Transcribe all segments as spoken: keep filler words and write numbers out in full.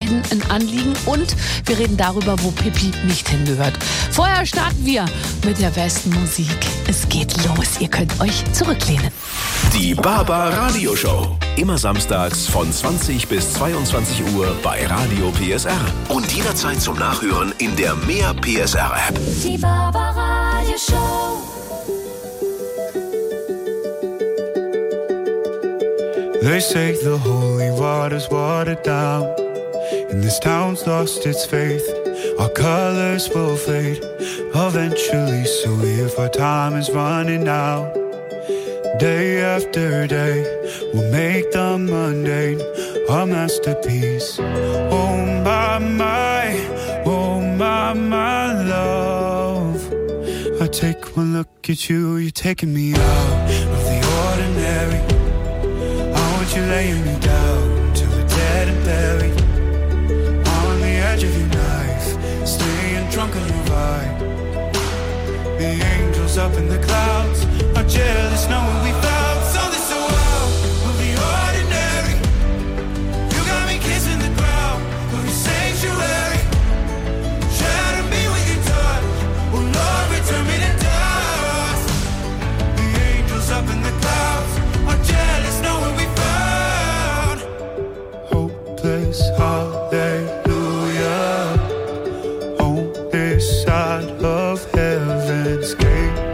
Ihnen ein Anliegen und wir reden darüber, wo Pippi nicht hingehört. Vorher starten wir mit der besten Musik. Es geht los. Ihr könnt euch zurücklehnen. Die Baba Radio Show. Immer samstags von zwanzig bis zweiundzwanzig Uhr bei Radio P S R. Und jederzeit zum Nachhören in der Mehr P S R App. Die Baba Radio Show. They say the holy water's watered down, and this town's lost its faith. Our colors will fade eventually, so if our time is running out, day after day, we'll make the mundane our masterpiece. Oh my, my, oh my, my love. I take one look at you, you're taking me out of the ordinary. I want you laying me down till we're dead and buried. On the edge of your knife, staying drunk on your vibe. The angels up in the clouds are jealous knowing we found something so out of the ordinary. You got me kissing the ground of your sanctuary. Shatter me with your touch, oh Lord, return me to dust. The angels up in the clouds are jealous knowing we found hopeless hallelujah on this side of heaven's gate.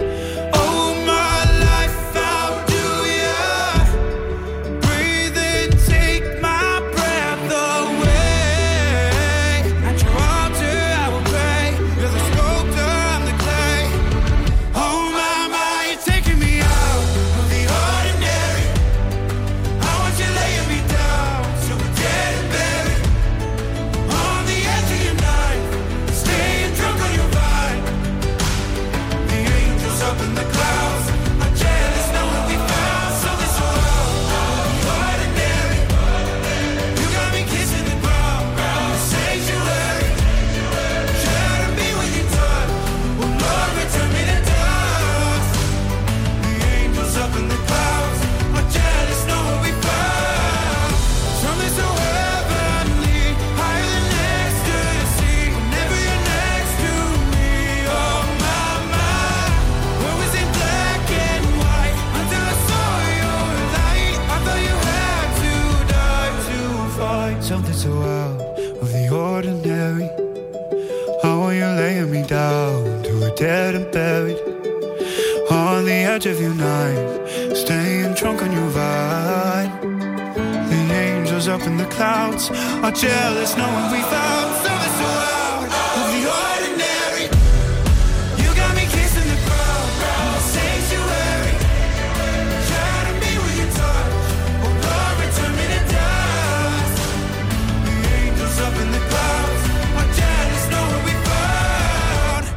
Something so out of the ordinary. How are you laying me down to a dead and buried? On the edge of your knife, staying drunk on your vine. The angels up in the clouds are jealous knowing we found something so out of the ordinary. You got me kissing the ground in the sanctuary. Shatter me with your touch, oh Lord, return me to dust. The angels up in the clouds are jealous knowing we found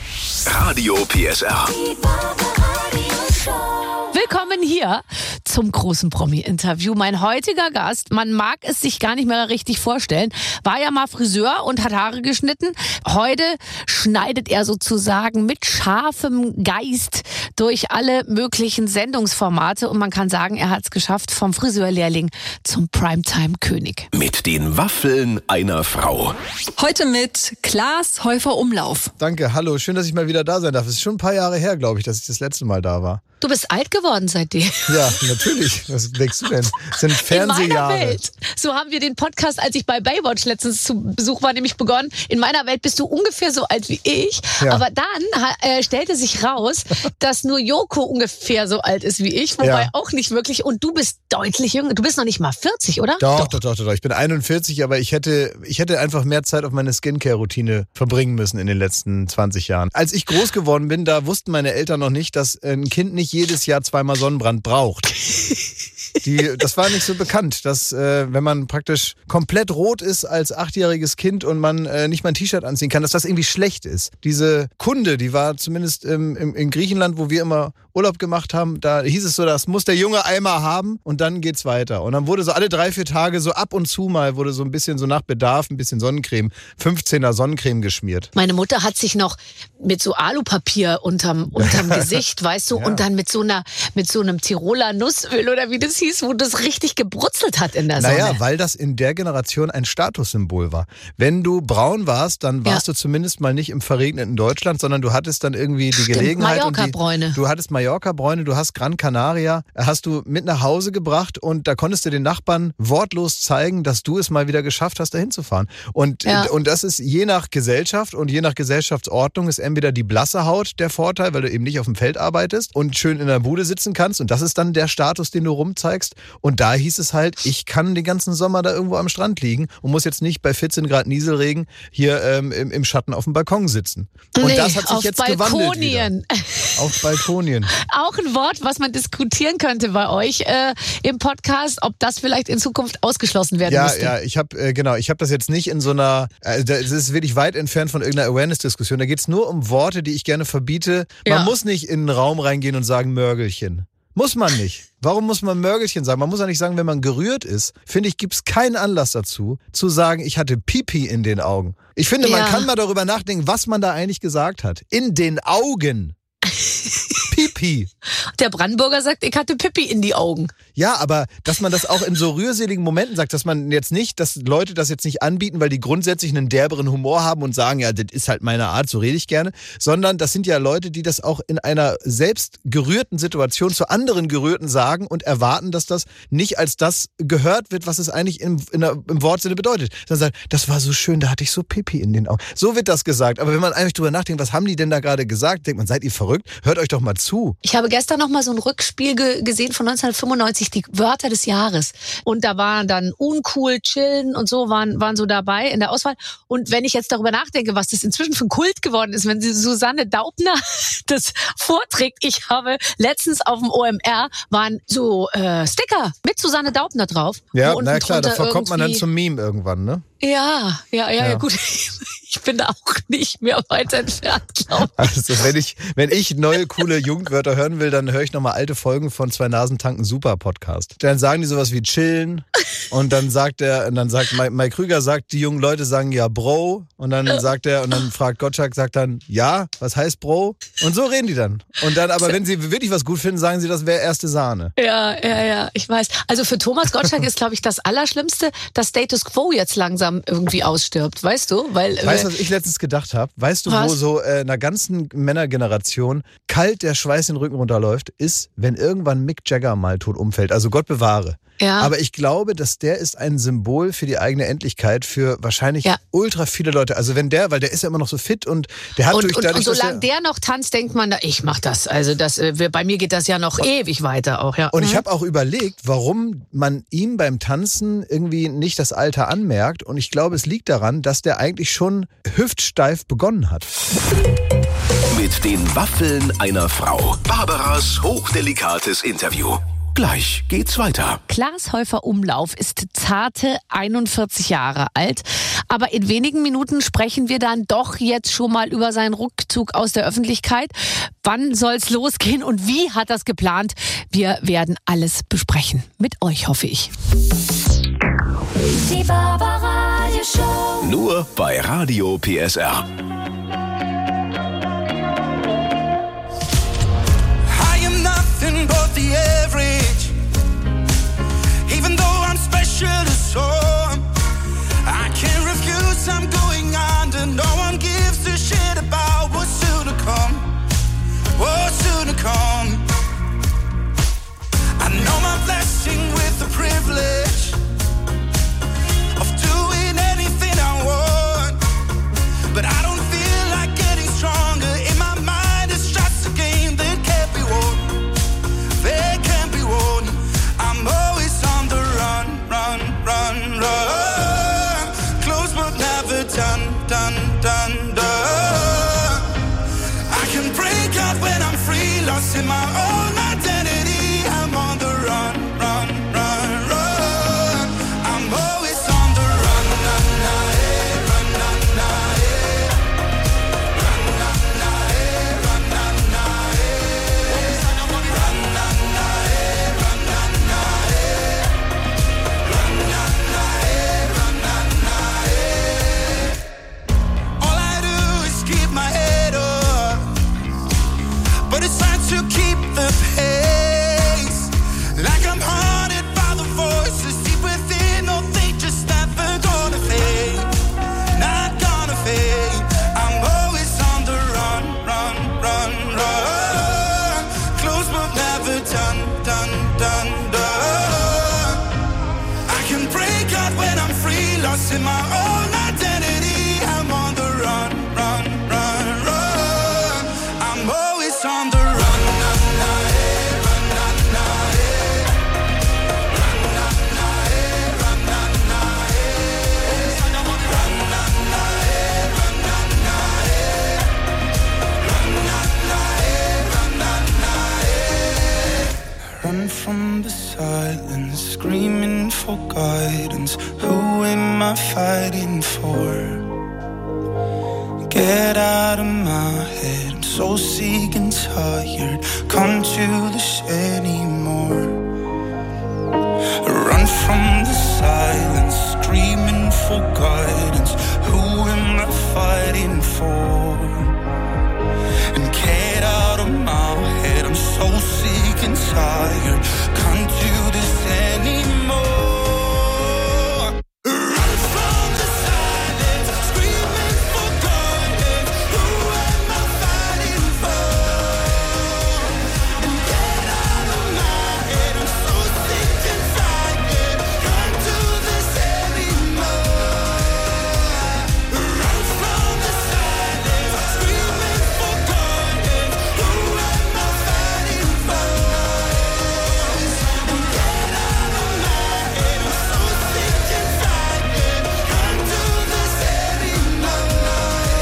Radio P S R. Die Baba Radio Show. Willkommen hier zum großen Promi-Interview. Mein heutiger Gast, man mag es sich gar nicht mehr richtig vorstellen, war ja mal Friseur und hat Haare geschnitten. Heute schneidet er sozusagen mit scharfem Geist durch alle möglichen Sendungsformate und man kann sagen, er hat es geschafft vom Friseurlehrling zum Primetime-König. Mit den Waffeln einer Frau. Heute mit Klaas Häufer-Umlauf. Danke, hallo, schön, dass ich mal wieder da sein darf. Es ist schon ein paar Jahre her, glaube ich, dass ich das letzte Mal da war. Du bist alt geworden seitdem. Ja, natürlich. Was denkst du denn? Das sind Fernsehjahre. In meiner Welt. So haben wir den Podcast, als ich bei Baywatch letztens zu Besuch war, nämlich begonnen. In meiner Welt bist du ungefähr so alt wie ich. Ja. Aber dann äh, stellte sich raus, dass nur Joko ungefähr so alt ist wie ich. Wobei ja. auch nicht wirklich. Und du bist deutlich jünger. Du bist noch nicht mal vierzig, oder? Doch, doch, doch, doch. doch. Ich bin einundvierzig, aber ich hätte, ich hätte einfach mehr Zeit auf meine Skincare-Routine verbringen müssen in den letzten zwanzig Jahren. Als ich groß geworden bin, da wussten meine Eltern noch nicht, dass ein Kind nicht jedes Jahr zweimal Sonnenbrand braucht. Die, das war nicht so bekannt, dass äh, wenn man praktisch komplett rot ist als achtjähriges Kind und man äh, nicht mal ein T-Shirt anziehen kann, dass das irgendwie schlecht ist. Diese Kunde, die war zumindest ähm, im, in Griechenland, wo wir immer Urlaub gemacht haben, da hieß es so, das muss der Junge einmal haben und dann geht's weiter. Und dann wurde so alle drei, vier Tage so ab und zu mal, wurde so ein bisschen so nach Bedarf, ein bisschen Sonnencreme, fünfzehner Sonnencreme geschmiert. Meine Mutter hat sich noch mit so Alupapier unterm, unterm Gesicht, weißt du, ja. und dann mit so einer, mit so einem Tiroler Nussöl oder wie das hieß, wo das richtig gebrutzelt hat in der Sonne. Naja, weil das in der Generation ein Statussymbol war. Wenn du braun warst, dann warst ja. du zumindest mal nicht im verregneten Deutschland, sondern du hattest dann irgendwie die Stimmt, Gelegenheit. Mallorca-Bräune. Du hattest Mallorca-Bräune, du hast Gran Canaria, hast du mit nach Hause gebracht und da konntest du den Nachbarn wortlos zeigen, dass du es mal wieder geschafft hast, da hinzufahren. Und, Ja. und das ist je nach Gesellschaft und je nach Gesellschaftsordnung ist entweder die blasse Haut der Vorteil, weil du eben nicht auf dem Feld arbeitest und schön in der Bude sitzen kannst und das ist dann der Status, den du rumzeigst. Und da hieß es halt, ich kann den ganzen Sommer da irgendwo am Strand liegen und muss jetzt nicht bei vierzehn Grad Nieselregen hier ähm, im, im Schatten auf dem Balkon sitzen. Und Nee, das hat sich auf jetzt Balkonien. gewandelt wieder. Auf Balkonien. Auch ein Wort, was man diskutieren könnte bei euch äh, im Podcast, ob das vielleicht in Zukunft ausgeschlossen werden Ja, müsste. ja, ich habe äh, genau, ich habe das jetzt nicht in so einer, äh, das ist wirklich weit entfernt von irgendeiner Awareness-Diskussion. Da geht es nur um Worte, die ich gerne verbiete. Man Ja. muss nicht in einen Raum reingehen und sagen Mörgelchen. Muss man nicht. Warum muss man Mörgelchen sagen? Man muss ja nicht sagen, wenn man gerührt ist, finde ich, gibt es keinen Anlass dazu, zu sagen, ich hatte Pipi in den Augen. Ich finde, man Ja. kann mal darüber nachdenken, was man da eigentlich gesagt hat. In den Augen. Pipi. Der Brandenburger sagt, ich hatte Pippi in die Augen. Ja, aber dass man das auch in so rührseligen Momenten sagt, dass man jetzt nicht, dass Leute das jetzt nicht anbieten, weil die grundsätzlich einen derberen Humor haben und sagen, ja, das ist halt meine Art, so rede ich gerne, sondern das sind ja Leute, die das auch in einer selbst gerührten Situation zu anderen Gerührten sagen und erwarten, dass das nicht als das gehört wird, was es eigentlich im, in der, im Wortsinne bedeutet. Dann sagt, das war so schön, da hatte ich so Pipi in den Augen. So wird das gesagt. Aber wenn man eigentlich drüber nachdenkt, was haben die denn da gerade gesagt, denkt man, seid ihr verrückt? Hört euch doch mal zu. Ich habe gestern noch mal so ein Rückspiel ge gesehen von neunzehnhundertfünfundneunzig, die Wörter des Jahres. Und da waren dann uncool, chillen und so waren, waren so dabei in der Auswahl. Und wenn ich jetzt darüber nachdenke, was das inzwischen für ein Kult geworden ist, wenn Susanne Daubner das vorträgt. Ich habe letztens auf dem O M R waren so äh, Sticker mit Susanne Daubner drauf. Ja, wo unten na klar, da drunter kommt man dann irgendwie- zum Meme irgendwann, ne? Ja, ja, ja, ja, Ja. gut. Ich bin da auch nicht mehr weit entfernt, glaube ich. Also wenn ich, wenn ich neue, coole Jugendwörter hören will, dann höre ich nochmal alte Folgen von Zwei Nasen tanken Super Podcast. Dann sagen die sowas wie chillen und dann sagt er, und dann sagt Mike, Mike Krüger sagt, die jungen Leute sagen ja Bro und dann sagt er, und dann fragt Gottschalk, sagt dann, ja, was heißt Bro? Und so reden die dann. Und dann, aber wenn sie wirklich was gut finden, sagen sie, das wäre erste Sahne. Ja, ja, ja, ich weiß. Also für Thomas Gottschalk ist, glaube ich, das Allerschlimmste, dass Status Quo jetzt langsam irgendwie ausstirbt, weißt du? Weil, Weißt du, äh, was ich letztens gedacht habe? Weißt du, Was? wo so äh, einer ganzen Männergeneration kalt der Schweiß den Rücken runterläuft, ist, wenn irgendwann Mick Jagger mal tot umfällt. Also Gott bewahre. ja. Aber ich glaube, dass der ist ein Symbol für die eigene Endlichkeit für wahrscheinlich Ja. ultra viele Leute. Also wenn der, weil der ist ja immer noch so fit und der hat und, durch und, dadurch, und dass solange der, der noch tanzt, denkt man, na, ich mach das. Also das, äh, wir- bei mir geht das ja noch ewig weiter auch, ja. und ich Mhm. habe auch überlegt, warum man ihm beim Tanzen irgendwie nicht das Alter anmerkt. Und ich glaube, es liegt daran, dass der eigentlich schon hüftsteif begonnen hat. Mit den Waffeln einer Frau. Barbaras hochdelikates Interview. Gleich geht's weiter. Klaas Häufer Umlauf ist zarte einundvierzig Jahre alt. Aber in wenigen Minuten sprechen wir dann doch jetzt schon mal über seinen Rückzug aus der Öffentlichkeit. Wann soll's losgehen und wie hat das geplant? Wir werden alles besprechen. Mit euch, hoffe ich. Die Barbaradio Show. Nur bei Radio P S R. I am nothing but the average. Even though I'm special to some, I can't refuse, I'm going under. No one gives a shit about what's soon to come. What's soon to come. I know my blessing with the privilege of doing anything I want. But I don't feel like getting stronger. In my mind it's just a game that can't be won. That can't be won. I'm always on the run, run, run, run. Close but never done, done, done. my own identity. I'm on the run, run, run, run. I'm always on the run. Run from the silence, screaming for guidance. Who am I fighting for? Get out of my head, I'm so sick and tired. Can't do this anymore. Run from the silence, screaming for guidance. Who am I fighting for? And get out of my head, I'm so sick and tired. Can't do this anymore. Run from the silence, screaming for guidance. Who am I fighting for? And get out of my head, I'm so sick and tired. Can't do this anymore. Run from the silence, screaming for guidance. Who am I fighting for? And get out of my head, I'm so sick and tired. Can't do this anymore.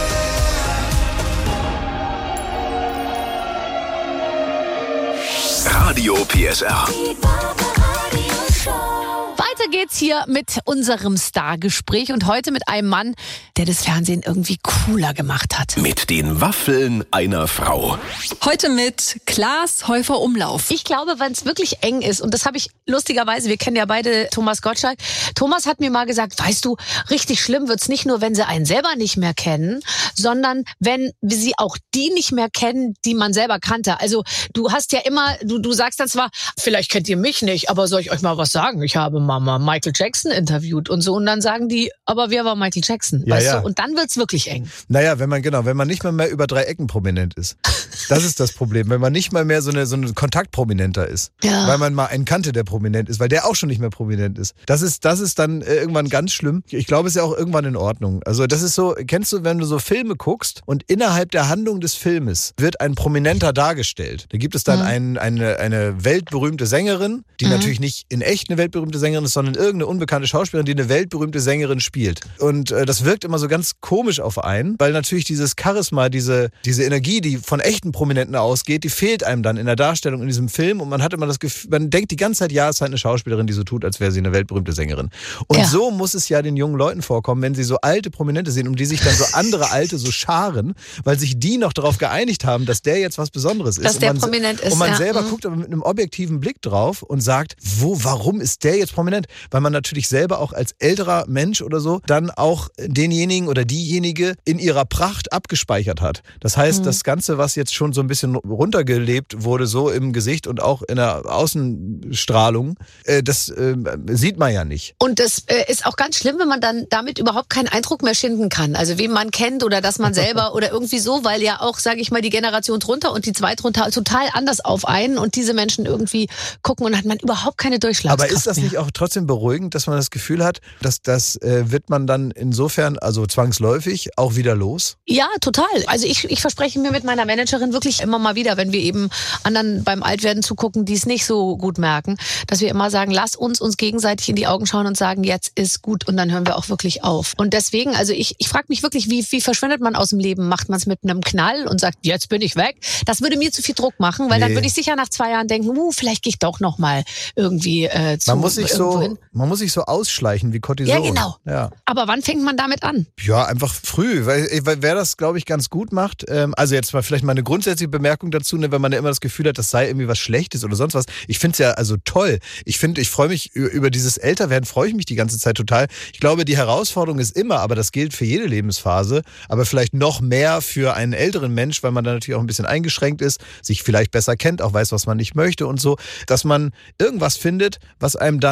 Radio P S R. Die Barbaradio Show. Weiter geht's hier mit unserem Stargespräch und heute mit einem Mann, der das Fernsehen irgendwie cooler gemacht hat. Mit den Waffeln einer Frau. Heute mit Klaas Häufer Umlauf. Ich glaube, wenn es wirklich eng ist, und das habe ich lustigerweise, wir kennen ja beide Thomas Gottschalk. Thomas hat mir mal gesagt, weißt du, richtig schlimm wird's nicht nur, wenn sie einen selber nicht mehr kennen, sondern wenn sie auch die nicht mehr kennen, die man selber kannte. Also du hast ja immer, du, du sagst dann zwar, vielleicht kennt ihr mich nicht, aber soll ich euch mal was sagen? Ich habe Mama Michael Jackson interviewt und so. Und dann sagen die, aber wer war Michael Jackson? Ja, weißt ja. du? Und dann wird's wirklich eng. Naja, wenn man, genau, wenn man nicht mal mehr über drei Ecken prominent ist. Das ist das Problem. Wenn man nicht mal mehr so eine, so ein Kontaktprominenter ist. Ja. Weil man mal einen kannte, der prominent ist, weil der auch schon nicht mehr prominent ist. Das ist, das ist dann äh, irgendwann ganz schlimm. Ich glaube, es ist ja auch irgendwann in Ordnung. Also das ist so, kennst du, wenn du so Filme guckst und innerhalb der Handlung des Filmes wird ein Prominenter dargestellt. Da gibt es dann Mhm. ein, eine, eine weltberühmte Sängerin, die Mhm. natürlich nicht in echt eine weltberühmte Sängerin ist, sondern irgendeine unbekannte Schauspielerin, die eine weltberühmte Sängerin spielt. Und äh, das wirkt immer so ganz komisch auf einen, weil natürlich dieses Charisma, diese, diese Energie, die von echten Prominenten ausgeht, die fehlt einem dann in der Darstellung in diesem Film und man hat immer das Gefühl, man denkt die ganze Zeit, ja, es ist halt eine Schauspielerin, die so tut, als wäre sie eine weltberühmte Sängerin. Und Ja. so muss es ja den jungen Leuten vorkommen, wenn sie so alte Prominente sehen, um die sich dann so andere Alte so scharen, weil sich die noch darauf geeinigt haben, dass der jetzt was Besonderes ist. Dass und der man, prominent ist, Und man ja. selber Mhm. guckt aber mit einem objektiven Blick drauf und sagt, wo, warum ist der jetzt prominent? Weil man natürlich selber auch als älterer Mensch oder so dann auch denjenigen oder diejenige in ihrer Pracht abgespeichert hat. Das heißt, Mhm. das Ganze, was jetzt schon so ein bisschen runtergelebt wurde, so im Gesicht und auch in der Außenstrahlung, äh, das äh, sieht man ja nicht. Und das äh, ist auch ganz schlimm, wenn man dann damit überhaupt keinen Eindruck mehr schinden kann. Also wen man kennt oder dass man selber oder irgendwie so, weil ja auch, sage ich mal, die Generation drunter und die zwei drunter total anders auf einen und diese Menschen irgendwie gucken und hat man überhaupt keine Durchschlagskraft Aber ist das mehr. nicht auch trotzdem beruhigend, dass man das Gefühl hat, dass das äh, wird man dann insofern, also zwangsläufig, auch wieder los? Ja, total. Also ich, ich verspreche mir mit meiner Managerin wirklich immer mal wieder, wenn wir eben anderen beim Altwerden zugucken, die es nicht so gut merken, dass wir immer sagen, lass uns uns gegenseitig in die Augen schauen und sagen, jetzt ist gut und dann hören wir auch wirklich auf. Und deswegen, also ich, ich frage mich wirklich, wie, wie verschwindet man aus dem Leben? Macht man es mit einem Knall und sagt, jetzt bin ich weg? Das würde mir zu viel Druck machen, weil Nee. dann würde ich sicher nach zwei Jahren denken, uh, vielleicht gehe ich doch noch mal irgendwie äh, zu Man muss sich irgendwo so, hin. man muss sich so ausschleichen wie Cortison. Ja, genau. Ja. Aber wann fängt man damit an? Ja, einfach früh, weil, weil wer das, glaube ich, ganz gut macht, ähm, also jetzt mal vielleicht mal eine grundsätzliche Bemerkung dazu, ne, wenn man ja immer das Gefühl hat, das sei irgendwie was Schlechtes oder sonst was. Ich finde es ja also toll. Ich finde, ich freue mich über, über dieses Älterwerden, freue ich mich die ganze Zeit total. Ich glaube, die Herausforderung ist immer, aber das gilt für jede Lebensphase, aber vielleicht noch mehr für einen älteren Mensch, weil man dann natürlich auch ein bisschen eingeschränkt ist, sich vielleicht besser kennt, auch weiß, was man nicht möchte und so, dass man irgendwas findet, was einem dann Freude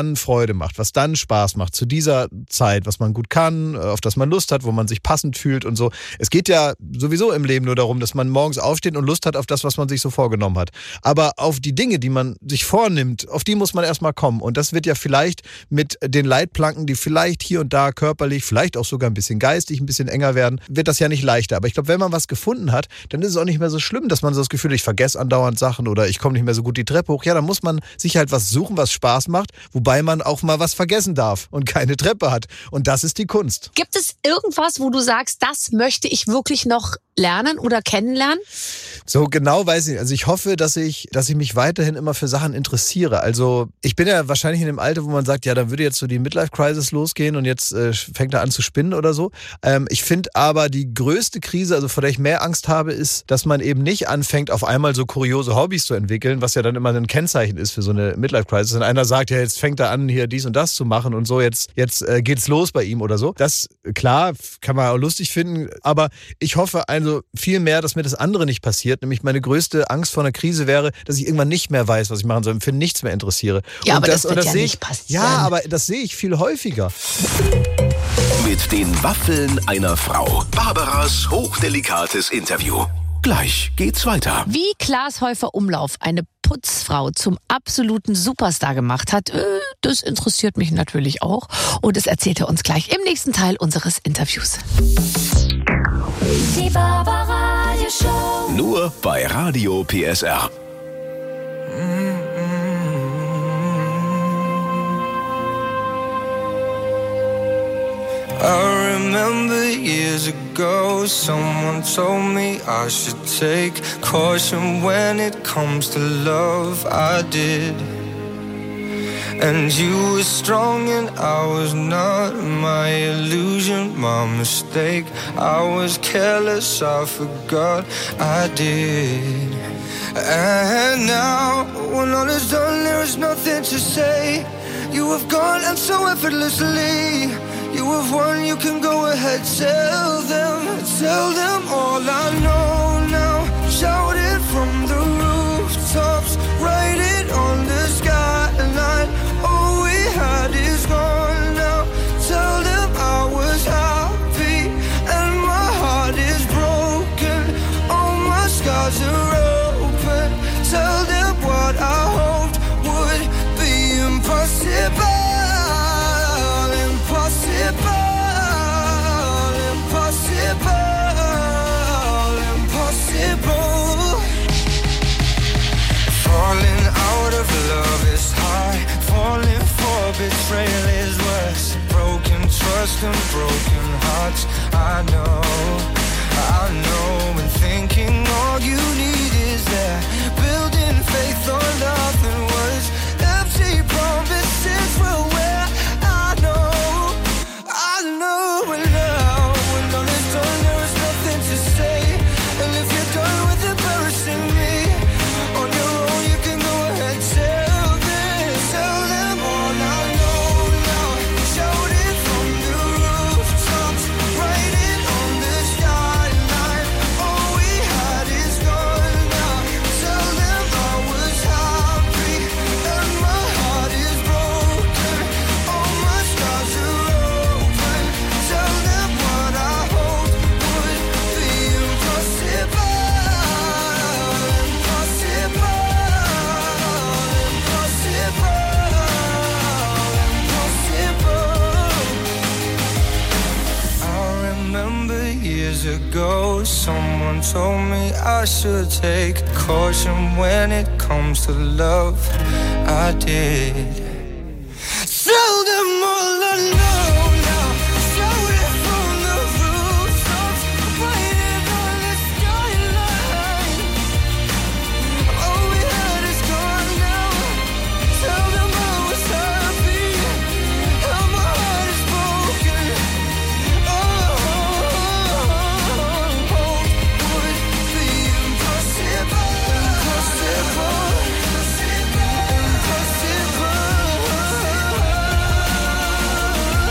Freude macht, was dann Spaß macht, zu dieser Zeit, was man gut kann, auf das man Lust hat, wo man sich passend fühlt und so. Es geht ja sowieso im Leben nur darum, dass man morgens aufsteht und Lust hat auf das, was man sich so vorgenommen hat. Aber auf die Dinge, die man sich vornimmt, auf die muss man erstmal kommen. Und das wird ja vielleicht mit den Leitplanken, die vielleicht hier und da körperlich, vielleicht auch sogar ein bisschen geistig, ein bisschen enger werden, wird das ja nicht leichter. Aber ich glaube, wenn man was gefunden hat, dann ist es auch nicht mehr so schlimm, dass man so das Gefühl hat, ich vergesse andauernd Sachen oder ich komme nicht mehr so gut die Treppe hoch. Ja, dann muss man sich halt was suchen, was Spaß macht, wobei man auch mal was vergessen darf und keine Treppe hat. Und das ist die Kunst. Gibt es irgendwas, wo du sagst, das möchte ich wirklich noch lernen oder kennenlernen? So genau weiß ich nicht. Also ich hoffe, dass ich, dass ich mich weiterhin immer für Sachen interessiere. Also ich bin ja wahrscheinlich in dem Alter, wo man sagt, ja, dann würde jetzt so die Midlife-Crisis losgehen und jetzt äh, fängt er an zu spinnen oder so. Ähm, ich finde aber die größte Krise, also vor der ich mehr Angst habe, ist, dass man eben nicht anfängt, auf einmal so kuriose Hobbys zu entwickeln, was ja dann immer ein Kennzeichen ist für so eine Midlife-Crisis. Und einer sagt, ja, jetzt fängt er an, hier dies und das zu machen und so, jetzt, jetzt äh, geht's los bei ihm oder so. Das, klar, kann man auch lustig finden, aber ich hoffe also viel mehr, dass mir das andere nicht passiert. Nämlich meine größte Angst vor einer Krise wäre, dass ich irgendwann nicht mehr weiß, was ich machen soll und für nichts mehr interessiere. Ja, und aber das, das wird das ja sehe nicht ich, passieren. Ja, aber das sehe ich viel häufiger. Mit den Waffeln einer Frau. Barbaras hochdelikates Interview. Gleich geht's weiter. Wie Klaas Häufer-Umlauf eine Putzfrau zum absoluten Superstar gemacht hat, äh, das interessiert mich natürlich auch. Und das erzählt er uns gleich im nächsten Teil unseres Interviews. Die Barbaradio Show. Nur bei Radio P S R. I remember years ago, someone told me I should take caution when it comes to love. I did. And you were strong and I was not. My illusion, my mistake. I was careless, I forgot I did. And now, when all is done, there is nothing to say. You have gone and so effortlessly. You have won, you can go ahead, tell them, tell them all I know now. Shout it from the rooftops, write it on the skyline. All we had is gone now. Tell them I was happy and my heart is broken. All my scars are open. Tell them what I hoped would be impossible. Falling out of love is hard. Falling for betrayal is worse. Broken trust and broken hearts. I know, I know. And thinking all you need is that. Building faith on nothing was. Empty promises were where I know, I know. And now, when all is done, there is nothing to say. And if you're done with embarrassing me, on your own you can go ahead, tell them, tell them all I know now. Shout it from the rooftops, write it on the skyline. All we had is gone now. Tell them I was happy and my heart is broken. All my scars are open. Tell them what I hoped would be impossible. Years ago, someone told me I should take caution when it comes to love. I did. Tell them all I know now. Shout it from the rooftops, write it on the skyline. All we had is gone now. Tell them I was happy and my heart is broken. Impossible.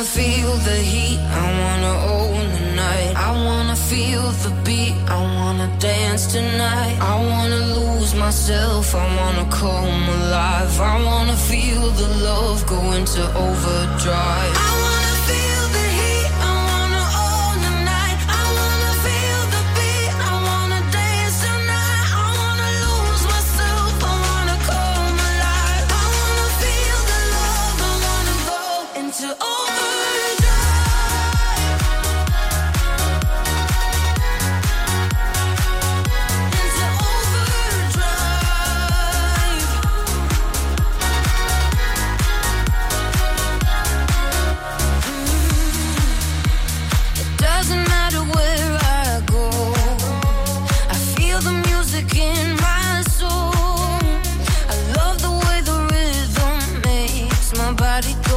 wanna feel the heat, I wanna own the night. I wanna feel the beat, I wanna dance tonight. I wanna lose myself, I wanna come alive. I wanna feel the love go into overdrive. I wanna feel the heat, I wanna own the night. I wanna feel the beat, I wanna dance tonight. I wanna lose myself, I wanna come alive. I wanna feel the love, I wanna go into overdrive. Into overdrive. Mm. It doesn't matter where I go, I feel the music in my soul. I love the way the rhythm makes my body go.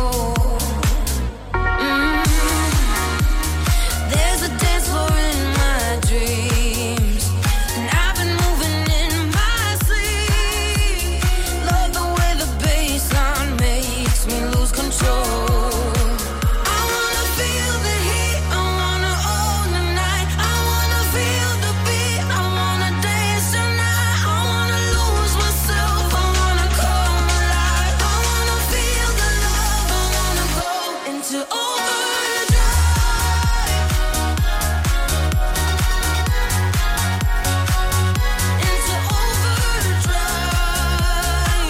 Mm. There's a dance floor in my dreams, and I've been moving in my sleep. Love the way the bassline makes me lose control. I wanna feel the heat, I wanna own the night. I wanna feel the beat, I wanna dance tonight. I wanna lose myself, I wanna come alive. I wanna feel the love, I wanna go into overdrive. Into overdrive.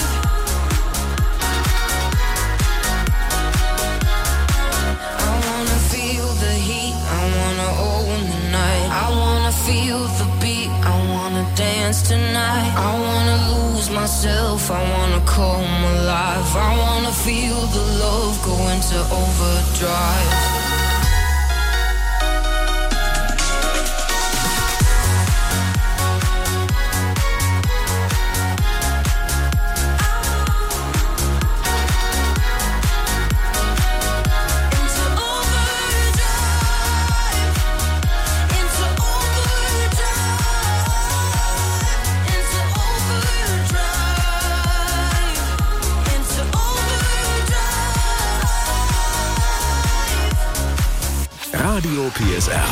I wanna feel the heat, I wanna own the night. I wanna feel the beat, I wanna dance tonight. I wanna lose myself, I wanna come alive. I wanna feel the love go into overdrive. Into overdrive. Into overdrive. Into overdrive. Into overdrive. Radio P S R.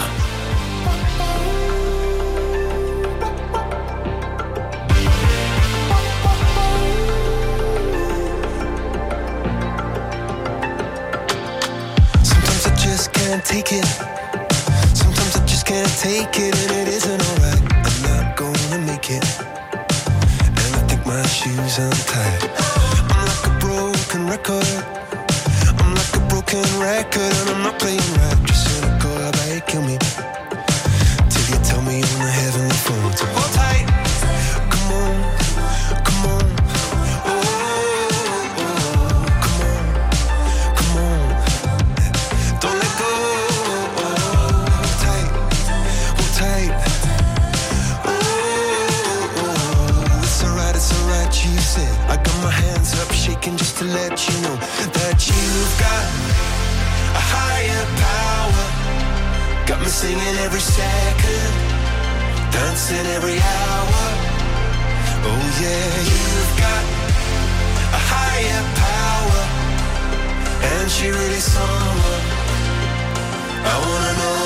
Sometimes I just can't take it. Sometimes I just can't take it, and it isn't alright. I'm not gonna make it, and I think my shoes untied. I'm like a broken record. I'm like a broken record, and I'm not playing right. Just cynical, how about you kill me till you tell me on the heavenly phone to hold tight. Come on, come on. Oh, oh, come on, come on. Don't let go. Hold tight, hold tight. Oh, oh, it's alright, it's alright, you said. I got my hands up shaking just to let you know that you've got a higher power. Got me singing every second, dancing every hour. Oh yeah, you've got a higher power, and she really someone I wanna know.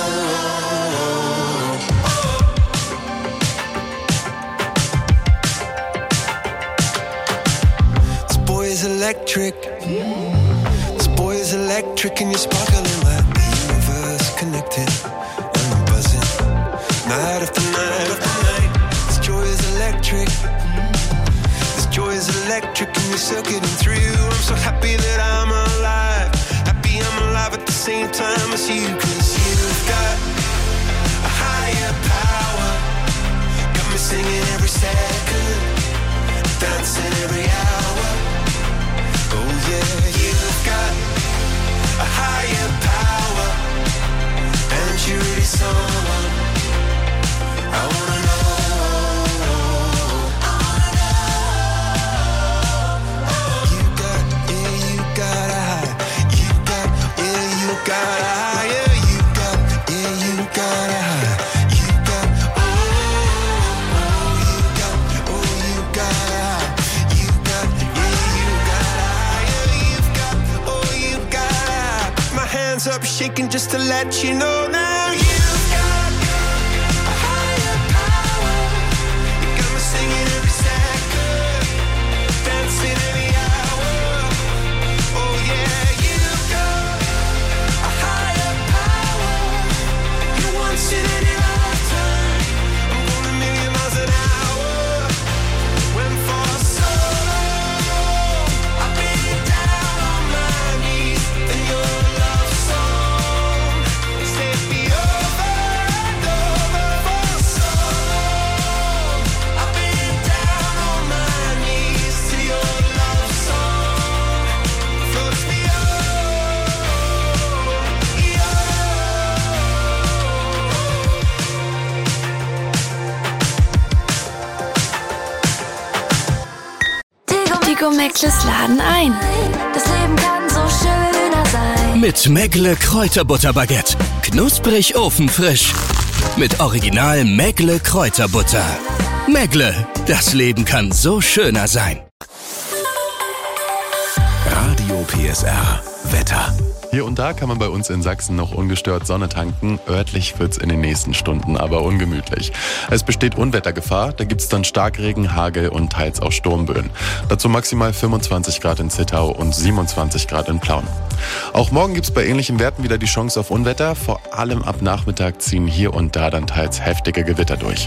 This boy is electric. This boy is electric, and you're sparkling like the universe connected. And I'm buzzing night after night after night. This joy is electric. This joy is electric, and you're circuiting through. I'm so happy that I'm alive. Happy I'm alive at the same time as you, 'cause you've got a higher power. Got me singing every second, dancing every hour. Oh yeah, you've got a higher power, and you really someone I wanna know. I wanna know. You got, yeah, you got a high. You got, yeah, you got a higher. hands up shaking just to let you know now you've got a higher power. You got me singing every second, dancing every hour. Oh yeah, you've got a higher power. You want it in your lifetime. I'm going a million miles an hour. When for so long I've been down on my knees in your love song. Set me over and over for so long. I've been down on my knees to your love song. Floats me Tigo Mäckles laden ein. Das Leben kann so schöner sein. Mit Mäckle Kräuterbutterbaguette. Knusprig ofenfrisch. Mit Original Mäckle Kräuterbutter. Mäckle, das Leben kann so schöner sein. Radio P S R Wetter. Hier und da kann man bei uns in Sachsen noch ungestört Sonne tanken. Örtlich wird's in den nächsten Stunden aber ungemütlich. Es besteht Unwettergefahr. Da gibt's dann Starkregen, Hagel und teils auch Sturmböen. Dazu maximal fünfundzwanzig Grad in Zittau und siebenundzwanzig Grad in Plauen. Auch morgen gibt's bei ähnlichen Werten wieder die Chance auf Unwetter. Vor allem ab Nachmittag ziehen hier und da dann teils heftige Gewitter durch.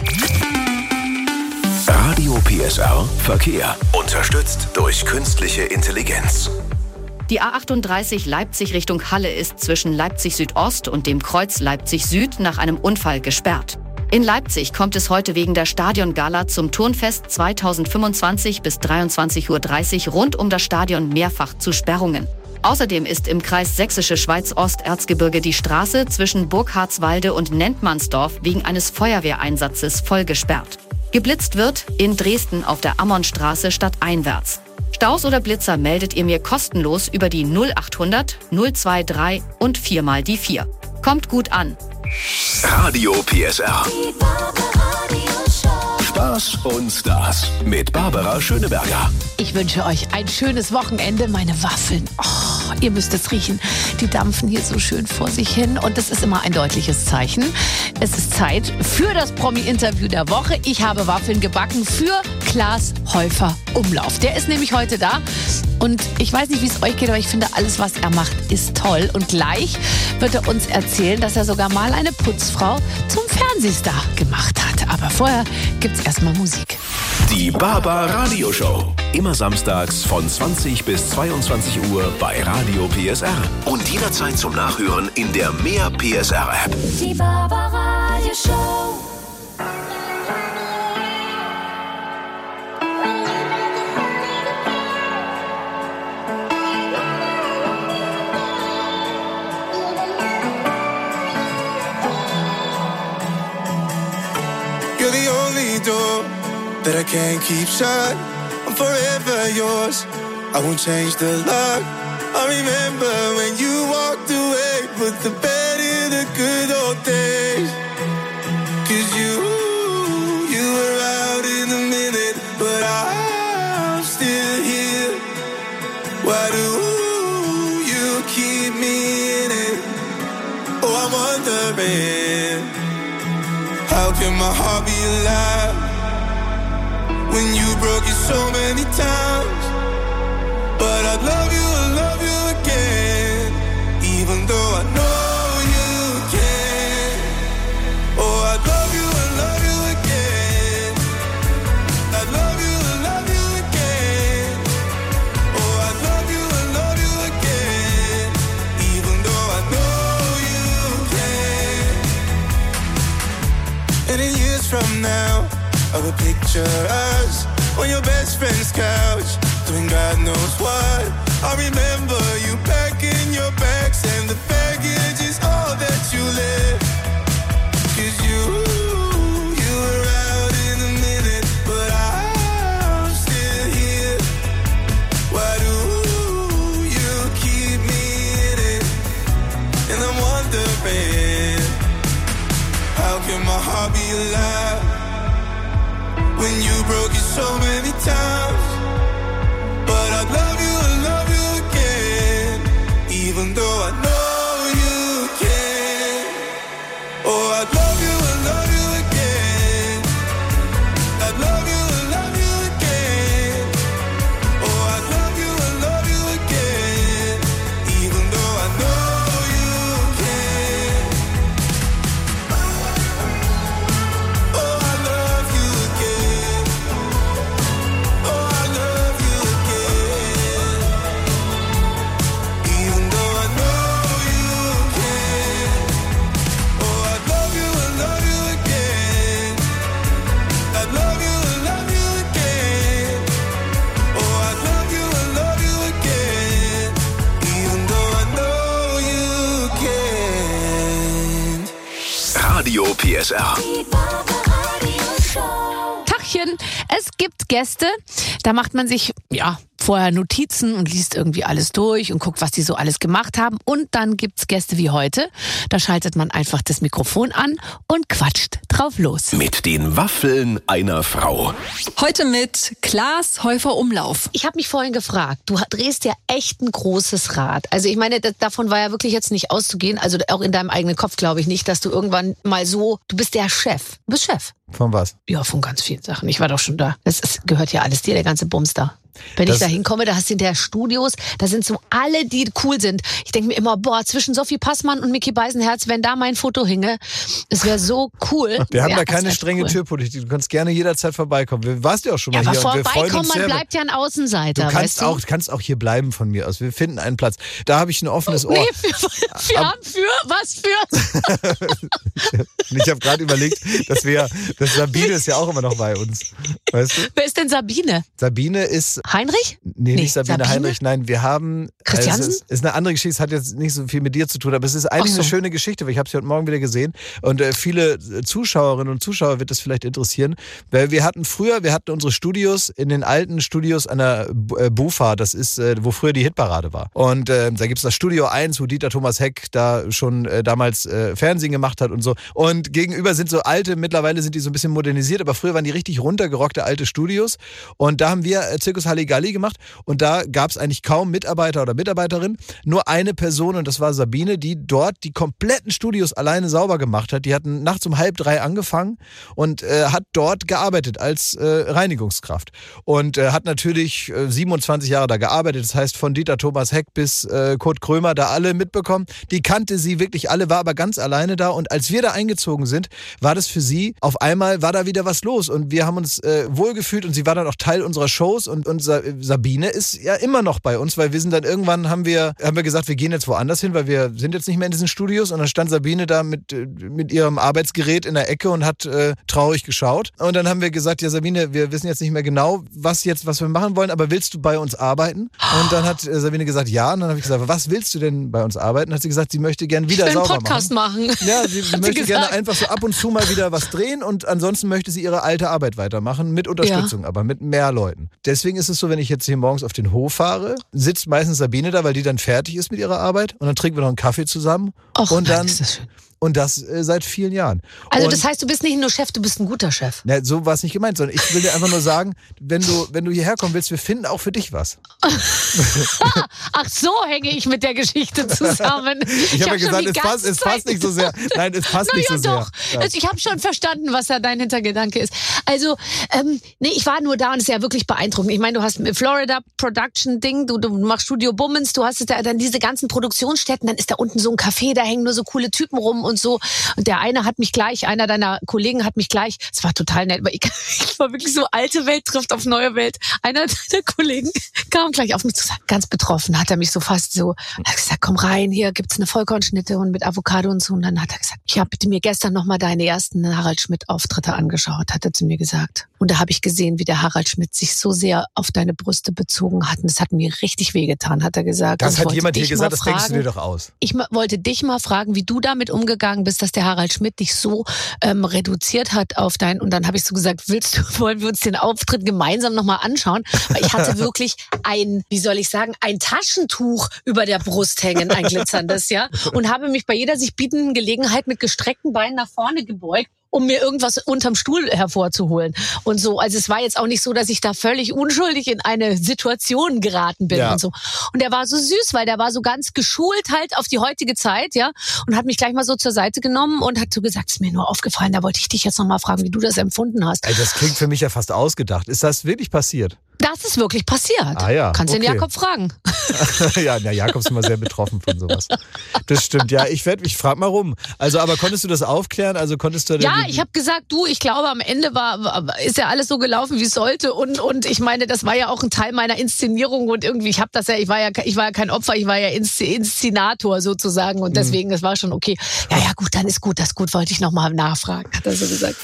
Radio P S R Verkehr. Unterstützt durch künstliche Intelligenz. Die A achtunddreißig Leipzig Richtung Halle ist zwischen Leipzig Südost und dem Kreuz Leipzig Süd nach einem Unfall gesperrt. In Leipzig kommt es heute wegen der Stadiongala zum Turnfest zweitausendfünfundzwanzig bis dreiundzwanzig Uhr dreißig rund um das Stadion mehrfach zu Sperrungen. Außerdem ist im Kreis Sächsische Schweiz Osterzgebirge die Straße zwischen Burghardswalde und Nentmannsdorf wegen eines Feuerwehreinsatzes voll gesperrt. Geblitzt wird in Dresden auf der Ammonstraße stadteinwärts. Staus oder Blitzer meldet ihr mir kostenlos über die null achthundert null drei und vier mal die vier. Kommt gut an. Radio P S R. Die Barbaradio-Show. Spaß und Stars mit Barbara Schöneberger. Ich wünsche euch ein schönes Wochenende. Meine Waffeln, oh, ihr müsst es riechen. Die dampfen hier so schön vor sich hin und das ist immer ein deutliches Zeichen. Es ist Zeit für das Promi-Interview der Woche. Ich habe Waffeln gebacken für Klaas Häufer Umlauf. Der ist nämlich heute da und ich weiß nicht, wie es euch geht, aber ich finde, alles, was er macht, ist toll. Und gleich wird er uns erzählen, dass er sogar mal eine Putzfrau zum Fernsehstar gemacht hat. Aber vorher gibt's erstmal Musik. Die Barbara Show. Immer samstags von zwanzig bis zweiundzwanzig Uhr bei Radio P S R. Und jederzeit zum Nachhören in der Mehr P S R App. Die Barbaradio-Show. You're the only door that I can't keep shut. I'm forever yours. I won't change the lock. I remember when you walked away, put the bed in the good old days. Cause you, you were out in a minute, but I'm still here. Why do you keep me in it? Oh, I'm wondering, how can my heart be alive when you broke it so many times? But I'd love you, I'd love you again, even though I know you can. Oh, I'd love you, I'd love you again. I'd love you, I'd love you again. Oh, I'd love you, I'd love you again, even though I know you can. And in years from now, I will picture us on your best friend's couch, doing God knows what. I remember you packing your bags and the baggage is all that you left. Cause you, you were out in a minute, but I'm still here. Why do you keep me in it? And I'm wondering, how can my heart be alive when you broke it so many times? But I'd love you, I'd love you again, even though I know you Radio P S R. Tachchen, es gibt Gäste, da macht man sich, ja, vorher Notizen und liest irgendwie alles durch und guckt, was die so alles gemacht haben. Und dann gibt's Gäste wie heute. Da schaltet man einfach das Mikrofon an und quatscht drauf los. Mit den Waffeln einer Frau. Heute mit Klaas Häufer-Umlauf. Ich habe mich vorhin gefragt, du drehst ja echt ein großes Rad. Also ich meine, das, davon war ja wirklich jetzt nicht auszugehen. Also auch in deinem eigenen Kopf glaube ich nicht, dass du irgendwann mal so, du bist der Chef. Du bist Chef. Von was? Ja, von ganz vielen Sachen. Ich war doch schon da. Das ist, gehört ja alles dir, der ganze Bums da. Wenn das ich da hinkomme, da hast du hinterher Studios, da sind so alle, die cool sind. Ich denke mir immer, boah, zwischen Sophie Passmann und Micky Beisenherz, wenn da mein Foto hinge, es wäre so cool. Wir haben ja, da keine strenge cool. Türpolitik. Du kannst gerne jederzeit vorbeikommen. Du warst ja auch schon mal ja, hier. Aber und wir vorbeikommen, man sehr, bleibt ja ein Außenseiter. Du kannst, weißt du? auch, kannst auch hier bleiben von mir aus. Wir finden einen Platz. Da habe ich ein offenes Ohr. Nee, für, für, Ab, für was für? Ich habe gerade überlegt, dass wir, dass Sabine ist ja auch immer noch bei uns. Weißt du? Wer ist denn Sabine? Sabine ist... Heinrich? Nee, nee nicht Sabine, Sabine Heinrich. Nein, wir haben... Christiansen? Also es ist eine andere Geschichte. Es hat jetzt nicht so viel mit dir zu tun, aber es ist eigentlich so. Eine schöne Geschichte, weil ich habe sie heute Morgen wieder gesehen. Und äh, viele Zuschauerinnen und Zuschauer wird das vielleicht interessieren. Weil wir hatten früher, wir hatten unsere Studios in den alten Studios an der äh, Bufa. Das ist, äh, wo früher die Hitparade war. Und äh, da gibt es das Studio eins, wo Dieter Thomas Heck da schon äh, damals äh, Fernsehen gemacht hat und so. Und gegenüber sind so alte, mittlerweile sind die so ein bisschen modernisiert, aber früher waren die richtig runtergerockte alte Studios. Und da haben wir äh, Zirkus Halligalli gemacht. Und da gab es eigentlich kaum Mitarbeiter oder Mitarbeiterin. Nur eine Person, und das war Sabine, die dort die kompletten Studios alleine sauber gemacht hat. Die hatten nachts um halb drei angefangen und äh, hat dort gearbeitet als äh, Reinigungskraft. Und äh, hat natürlich äh, siebenundzwanzig Jahre da gearbeitet. Das heißt, von Dieter Thomas Heck bis äh, Kurt Krömer da alle mitbekommen. Die kannte sie wirklich alle, war aber ganz alleine da. Und als wir da eingezogen sind, war das für sie, auf einmal war da wieder was los. Und wir haben uns äh, wohlgefühlt und sie war dann auch Teil unserer Shows. Und, und Sabine ist ja immer noch bei uns, weil wir sind dann irgendwann, haben wir, haben wir gesagt, wir gehen jetzt woanders hin, weil wir sind jetzt nicht mehr in diesen Studios. Und dann stand Sabine da mit, mit ihrem Arbeitsgerät in der Ecke und hat äh, traurig geschaut. Und dann haben wir gesagt, ja Sabine, wir wissen jetzt nicht mehr genau, was jetzt, was wir machen wollen, aber willst du bei uns arbeiten? Und dann hat äh, Sabine gesagt, ja. Und dann habe ich gesagt, was willst du denn bei uns arbeiten? Dann hat sie gesagt, sie möchte gerne wieder ich will sauber einen Podcast machen. machen. Ja, sie, sie möchte sie gerne einfach so ab und zu mal wieder was drehen und ansonsten möchte sie ihre alte Arbeit weitermachen, mit Unterstützung, ja. aber mit mehr Leuten. Deswegen ist es so, wenn ich jetzt hier morgens auf den Hof fahre, sitzt meistens Sabine da, weil die dann fertig ist mit ihrer Arbeit und dann trinken wir noch einen Kaffee zusammen. Och, und dann, ist das schön. Und das äh, seit vielen Jahren. Also und, das heißt, du bist nicht nur Chef, du bist ein guter Chef. Na, so war es nicht gemeint, sondern ich will dir einfach nur sagen, wenn du, wenn du hierher kommen willst, wir finden auch für dich was. Ach, so hänge ich mit der Geschichte zusammen. ich ich habe ja gesagt, es passt, es passt nicht so sehr. Nein, es passt Na nicht ja, so doch. sehr. Also ich habe schon verstanden, was da dein Hintergedanke ist. Also, ähm, nee, ich war nur da und es ist ja wirklich beeindruckend. Ich meine, du hast ein Florida Production Ding, du, du machst Studio Bummens, du hast da dann diese ganzen Produktionsstätten, dann ist da unten so ein Café, da hängen nur so coole Typen rum und so. Und der eine hat mich gleich, einer deiner Kollegen hat mich gleich, es war total nett, weil ich, ich war wirklich so, alte Welt trifft auf neue Welt. Einer deiner Kollegen kam gleich auf mich zu, ganz betroffen, hat er mich so fast so, hat gesagt, komm rein, hier gibt's eine Vollkornschnitte und mit Avocado und so. Und dann hat er gesagt, ich habe mir gestern nochmal deine ersten Harald Schmidt-Auftritte angeschaut, hat er zu mir gesagt. Und da habe ich gesehen, wie der Harald Schmidt sich so sehr auf deine Brüste bezogen hat. Und das hat mir richtig wehgetan, hat er gesagt. Das und hat jemand hier gesagt, das fragen, denkst du dir doch aus. Ich wollte dich mal fragen, wie du damit umgegangen bist, dass der Harald Schmidt dich so ähm, reduziert hat auf dein, und dann habe ich so gesagt, willst du, wollen wir uns den Auftritt gemeinsam nochmal anschauen? Weil ich hatte wirklich ein, wie soll ich sagen, ein Taschentuch über der Brust hängen, ein glitzerndes, ja, und habe mich bei jeder sich bietenden Gelegenheit mit gestreckten Beinen nach vorne gebeugt, um mir irgendwas unterm Stuhl hervorzuholen. Und so, also es war jetzt auch nicht so, dass ich da völlig unschuldig in eine Situation geraten bin ja. und so. Und der war so süß, weil der war so ganz geschult halt auf die heutige Zeit, ja, und hat mich gleich mal so zur Seite genommen und hat so gesagt, es ist mir nur aufgefallen, da wollte ich dich jetzt noch mal fragen, wie du das empfunden hast. Ey, das klingt für mich ja fast ausgedacht. Ist das wirklich passiert? Das ist wirklich passiert. Ah, ja. Kannst okay. den Jakob fragen. ja, der Jakob ist immer sehr betroffen von sowas. Das stimmt, ja. Ich werd, ich frag mal rum. Also, aber konntest du das aufklären? Also konntest du? Ja, ich habe gesagt, du, ich glaube, am Ende war, war ist ja alles so gelaufen, wie es sollte. Und und ich meine, das war ja auch ein Teil meiner Inszenierung und irgendwie, ich habe das ja, ich war ja, ich war ja kein Opfer, ich war ja Inszenator sozusagen und deswegen, das war schon okay. Ja, ja, gut, dann ist gut, das ist gut, wollte ich noch mal nachfragen, hat er so gesagt.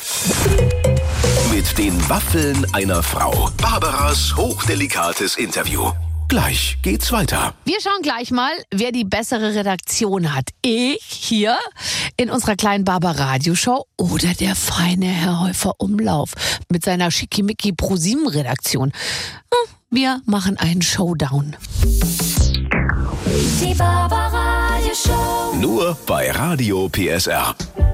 Mit den Waffeln einer Frau. Barbaras hochdelikates Interview. Gleich geht's weiter. Wir schauen gleich mal, wer die bessere Redaktion hat. Ich hier in unserer kleinen Barbar-Radio-Show oder der feine Herr Häufer-Umlauf mit seiner schickimicki ProSieben-Redaktion. Wir machen einen Showdown. Die Barbar-Radio-Show. Nur bei Radio P S R.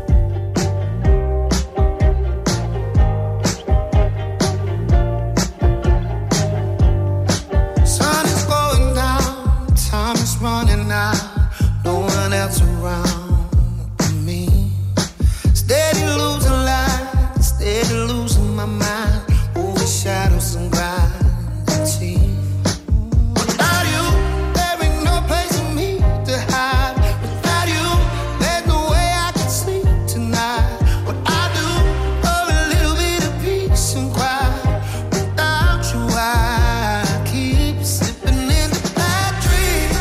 Running out, no one else around me. Steady losing light, steady losing my mind. Over shadows and gravity. Without you, there ain't no place for me to hide. Without you, there's no way I can sleep tonight. What I do for a little bit of peace and quiet. Without you, I keep slipping into bad dreams.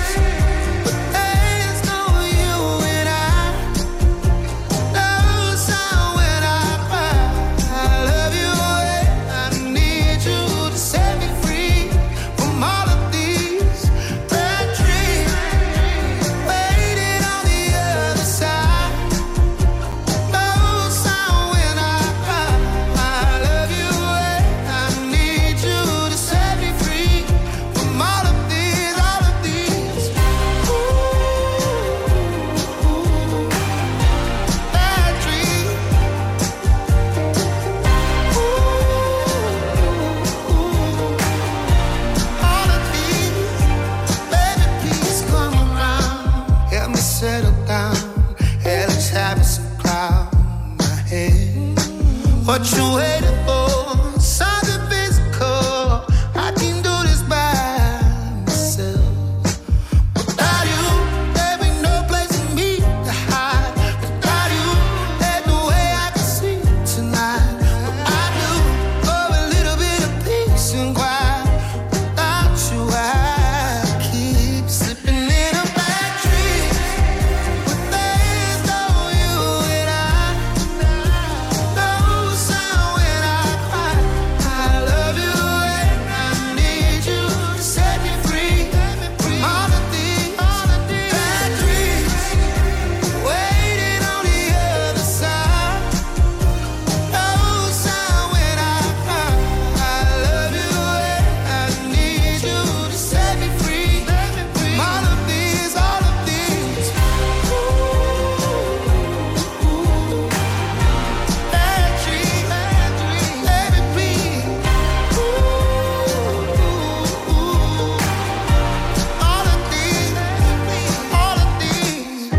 What you waiting for? Something physical. I can do this by myself. Without you, there ain't no place for me to hide. Without you, there's no way I can sleep tonight. What I do for a little bit of peace and quiet. Without you, I keep slipping in a bad dream. But there's no you and I. No sound when I cry. I love you and I need you to set me free from all of these bad dreams. Waiting on the other side. No sound when I cry. I love you and I need you to set me free from all of these, all of these bad dreams. Let it be. All of these, all of these.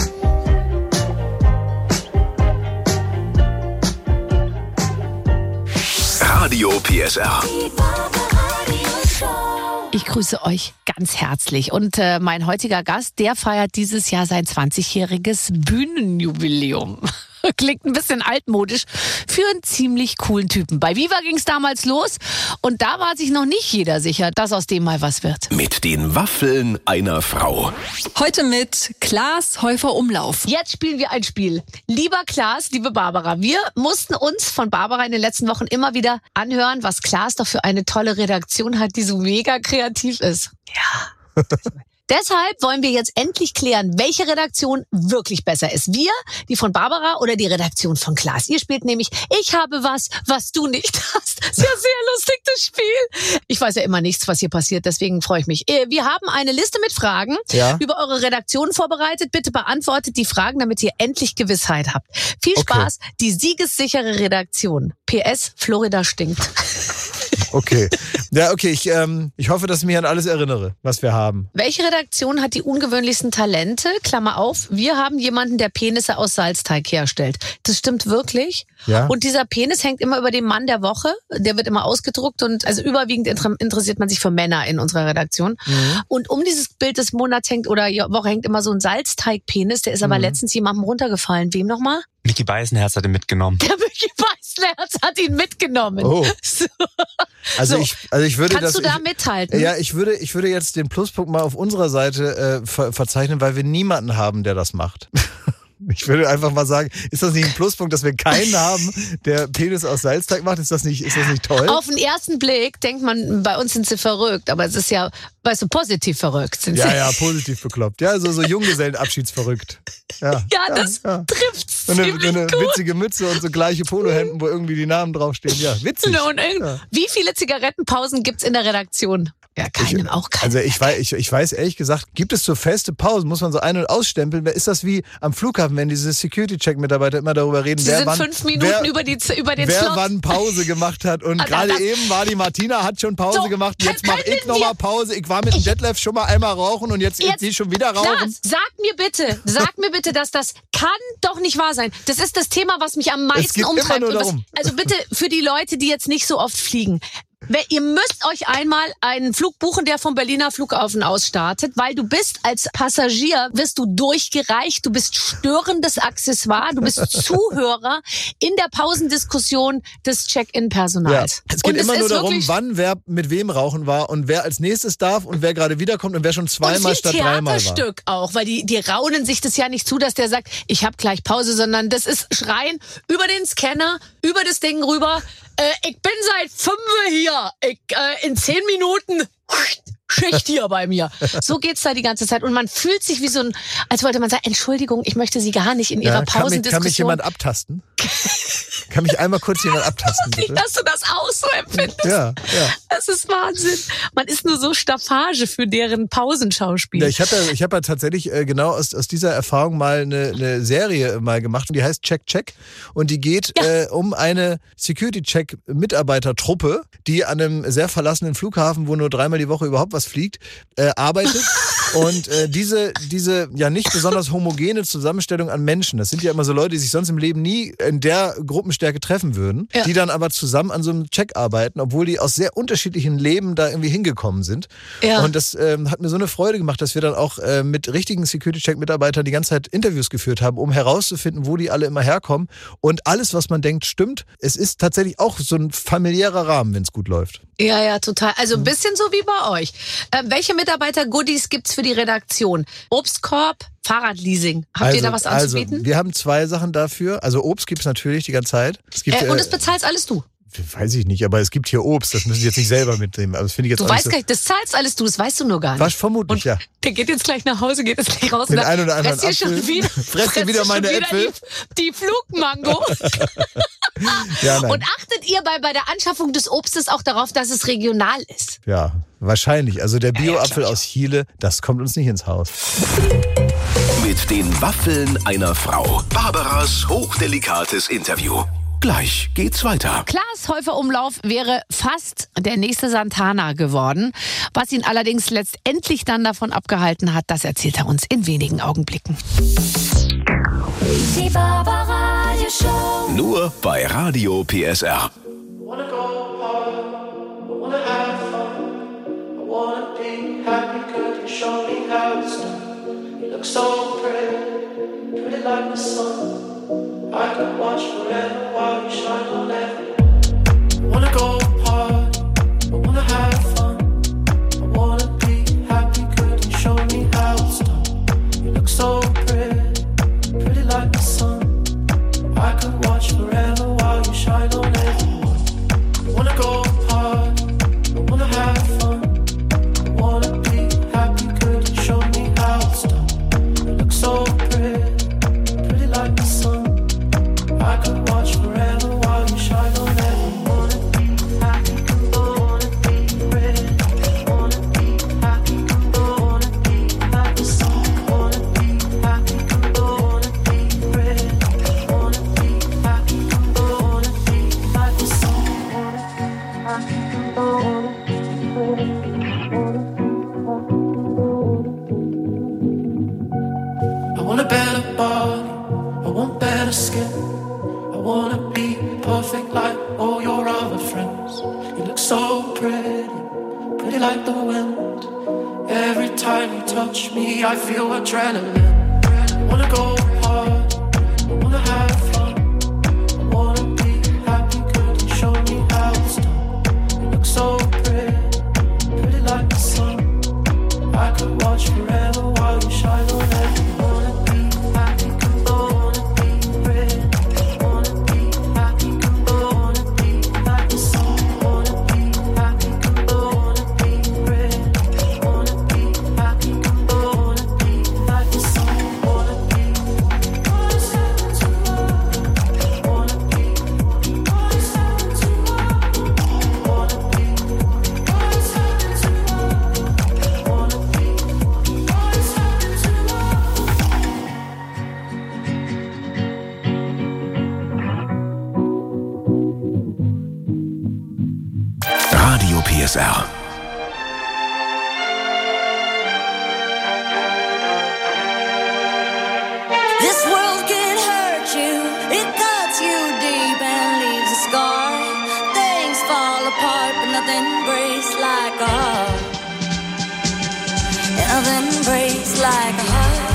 Radio P S R. Die Barbar-Radio-Show. Ich grüße euch ganz herzlich. Und äh, mein heutiger Gast, der feiert dieses Jahr sein zwanzigjähriges Bühnenjubiläum. Klingt ein bisschen altmodisch für einen ziemlich coolen Typen. Bei Viva ging es damals los und da war sich noch nicht jeder sicher, dass aus dem mal was wird. Mit den Waffeln einer Frau. Heute mit Klaas Häufer-Umlauf. Jetzt spielen wir ein Spiel. Lieber Klaas, liebe Barbara, wir mussten uns von Barbara in den letzten Wochen immer wieder anhören, was Klaas doch für eine tolle Redaktion hat, die so mega kreativ ist. Ja. Deshalb wollen wir jetzt endlich klären, welche Redaktion wirklich besser ist. Wir, die von Barbara oder die Redaktion von Klaas. Ihr spielt nämlich Ich habe was, was du nicht hast. Das ist ja sehr lustig, das Spiel. Ich weiß ja immer nichts, was hier passiert, deswegen freue ich mich. Wir haben eine Liste mit Fragen Ja. über eure Redaktion vorbereitet. Bitte beantwortet die Fragen, damit ihr endlich Gewissheit habt. Viel Okay. Spaß, die siegessichere Redaktion. P S, Florida stinkt. Okay. Ja, okay. Ich, ähm, ich hoffe, dass ich mich an alles erinnere, was wir haben. Welche Redaktion hat die ungewöhnlichsten Talente? Klammer auf, wir haben jemanden, der Penisse aus Salzteig herstellt. Das stimmt wirklich. Ja. Und dieser Penis hängt immer über dem Mann der Woche. Der wird immer ausgedruckt und also überwiegend inter- interessiert man sich für Männer in unserer Redaktion. Mhm. Und um dieses Bild des Monats hängt oder Woche hängt immer so ein Salzteig-Penis. Der ist aber Mhm. letztens jemandem runtergefallen. Wem nochmal? Micky Beisenherz hat ihn mitgenommen. Der Micky Beisenherz hat ihn mitgenommen. Oh. So. Also So. ich, also ich würde Kannst das. du da ich, mithalten? Ja, ich würde, ich würde jetzt den Pluspunkt mal auf unserer Seite äh, ver verzeichnen, weil wir niemanden haben, der das macht. Ich würde einfach mal sagen, ist das nicht ein Pluspunkt, dass wir keinen haben, der Penis aus Salzteig macht? Ist das nicht, ist das nicht toll? Auf den ersten Blick denkt man, bei uns sind sie verrückt, aber es ist ja, weißt du, positiv verrückt sind sie. Ja, ja, positiv bekloppt. Ja, so, so Junggesellenabschiedsverrückt. Ja, ja, ja das ja. trifft's so eine, ziemlich so eine gut. witzige Mütze und so gleiche Polohemden, wo irgendwie die Namen draufstehen. Ja, witzig. Und ja. Wie viele Zigarettenpausen gibt's in der Redaktion? Ja, keinem, ich, auch keinem. Also ich weiß, ich, ich weiß ehrlich gesagt, gibt es so feste Pausen, muss man so ein- und ausstempeln? Ist das wie am Flughafen, wenn diese Security-Check-Mitarbeiter immer darüber reden, Sie wer sind wann, fünf Minuten wer, über, die, über den wer Slot. wann Pause gemacht hat. Und Ah, gerade das- eben war die Martina, hat schon Pause So, gemacht. Jetzt kann- mache ich können nochmal wir- Pause. Ich war mit dem Detlef schon mal einmal rauchen und jetzt, jetzt Jetzt- sie schon wieder rauchen. Klaas, sag mir bitte, sag mir bitte, dass das kann doch nicht wahr sein. Das ist das Thema, was mich am meisten geht immer umtreibt. nur Und was, darum. also bitte für die Leute, die jetzt nicht so oft fliegen. Wer- Ihr müsst euch einmal einen Flug buchen, der vom Berliner Flughafen aus startet, weil du bist als Passagier, wirst du durchgereicht, du bist störendes Accessoire, du bist Zuhörer in der Pausendiskussion des Ja. Check-in-Personals. Es geht Und immer es nur ist darum, wirklich- wann wer mit wem rauchen war und wer als nächstes darf und wer gerade wiederkommt und wer schon Und zweimal es ist statt wie ein dreimal war. Theaterstück auch, weil die, die raunen sich das ja nicht zu, dass der sagt, ich habe gleich Pause, sondern das ist Schreien über den Scanner, über das Ding rüber. Äh, ich bin seit fünf hier. Ich, äh, in zehn Minuten Schicht hier bei mir. So geht's da die ganze Zeit. Und man fühlt sich wie so ein, als wollte man sagen, Entschuldigung, ich möchte Sie gar nicht in Ihrer Ja, kann, mich, Pausendiskussion. kann mich jemand abtasten? Kann mich einmal kurz jemand abtasten, bitte? Dass du das auch so empfindest. Ja, ja. Das ist Wahnsinn. Man ist nur so Staffage für deren Pausenschauspiel. Ja, ich habe ja, ich hab ja tatsächlich äh, genau aus, aus dieser Erfahrung mal eine, eine Serie mal gemacht, die heißt Check Check und die geht Ja. äh, um eine Security-Check-Mitarbeitertruppe, die an einem sehr verlassenen Flughafen, wo nur dreimal die Woche überhaupt was fliegt, äh, arbeitet und äh, diese, diese ja nicht besonders homogene Zusammenstellung an Menschen, das sind ja immer so Leute, die sich sonst im Leben nie in der Gruppenstärke treffen würden, Ja. die dann aber zusammen an so einem Check arbeiten, obwohl die aus sehr unterschiedlichen Leben da irgendwie hingekommen sind. Ja. Und das ähm, hat mir so eine Freude gemacht, dass wir dann auch äh, mit richtigen Security-Check-Mitarbeitern die ganze Zeit Interviews geführt haben, um herauszufinden, wo die alle immer herkommen. Und alles, was man denkt, stimmt. Es ist tatsächlich auch so ein familiärer Rahmen, wenn es gut läuft. Ja, ja, total. Also ein bisschen so wie bei euch. Ähm, welche Mitarbeiter-Goodies gibt's für die Redaktion? Obstkorb, Fahrradleasing. Habt also, ihr da was anzubieten? Also, wir haben zwei Sachen dafür. Also Obst gibt es natürlich die ganze Zeit. Es gibt, äh, und äh, das bezahlst alles du. weiß ich nicht, aber es gibt hier Obst. Das müssen Sie jetzt nicht selber mitnehmen. Aber das finde ich jetzt Du auch nicht weißt so, gar nicht, das zahlst alles du, das weißt du nur gar nicht. Was vermutlich, ja. Der geht jetzt gleich nach Hause, geht jetzt gleich raus Den und sagt, einen oder anderen fress hier schon Apfel, wieder, fress dir wieder schon meine wieder Äpfel. Die, die Flugmango. Ja, nein. Und achtet ihr bei, bei der Anschaffung des Obstes auch darauf, dass es regional ist? Ja, wahrscheinlich. Also der Ja, ja, Bio-Apfel klar. aus Chile, das kommt uns nicht ins Haus. Mit den Waffeln einer Frau. Barbaras hochdelikates Interview. Gleich geht's weiter. Klaas Häufer Umlauf wäre fast der nächste Santana geworden. Was ihn allerdings letztendlich dann davon abgehalten hat, das erzählt er uns in wenigen Augenblicken. Die Barbaradio Show. Nur bei Radio P S R. Wanna go hard, I wanna have fun. I wanna be happy, could you show me how it's done? You look so pretty, pretty like the sun. I could watch forever while you shine on everyone. Wanna go hard, I wanna have fun. I wanna be happy, could you show me how it's done? You look so pretty, pretty like the sun. I could watch forever while you shine on everyone. I wanna go hard, I wanna have fun. I wanna be happy, could you show me how it's done? You look so pretty, pretty like the sun. I could watch forever while you shine on everyone. Wanna be happy, wanna be pretty. Wanna be happy, wanna be like the sun. Wanna be happy, wanna be pretty. Wanna be happy, wanna be like the sun. Wanna be happy, wanna be pretty. I want a better body, I want better skin. I wanna be perfect like all your other friends. You look so pretty, pretty like the wind. Every time you touch me, I feel adrenaline. I wanna go hard, I wanna have fun. I wanna be happy, could you show me how it's done? You look so pretty, pretty like the sun. I could watch forever while you shine on everyone. Wanna be happy, could S R. This world can hurt you, it cuts you deep and leaves a scar. Things fall apart, but nothing breaks like a heart. Nothing breaks like a heart.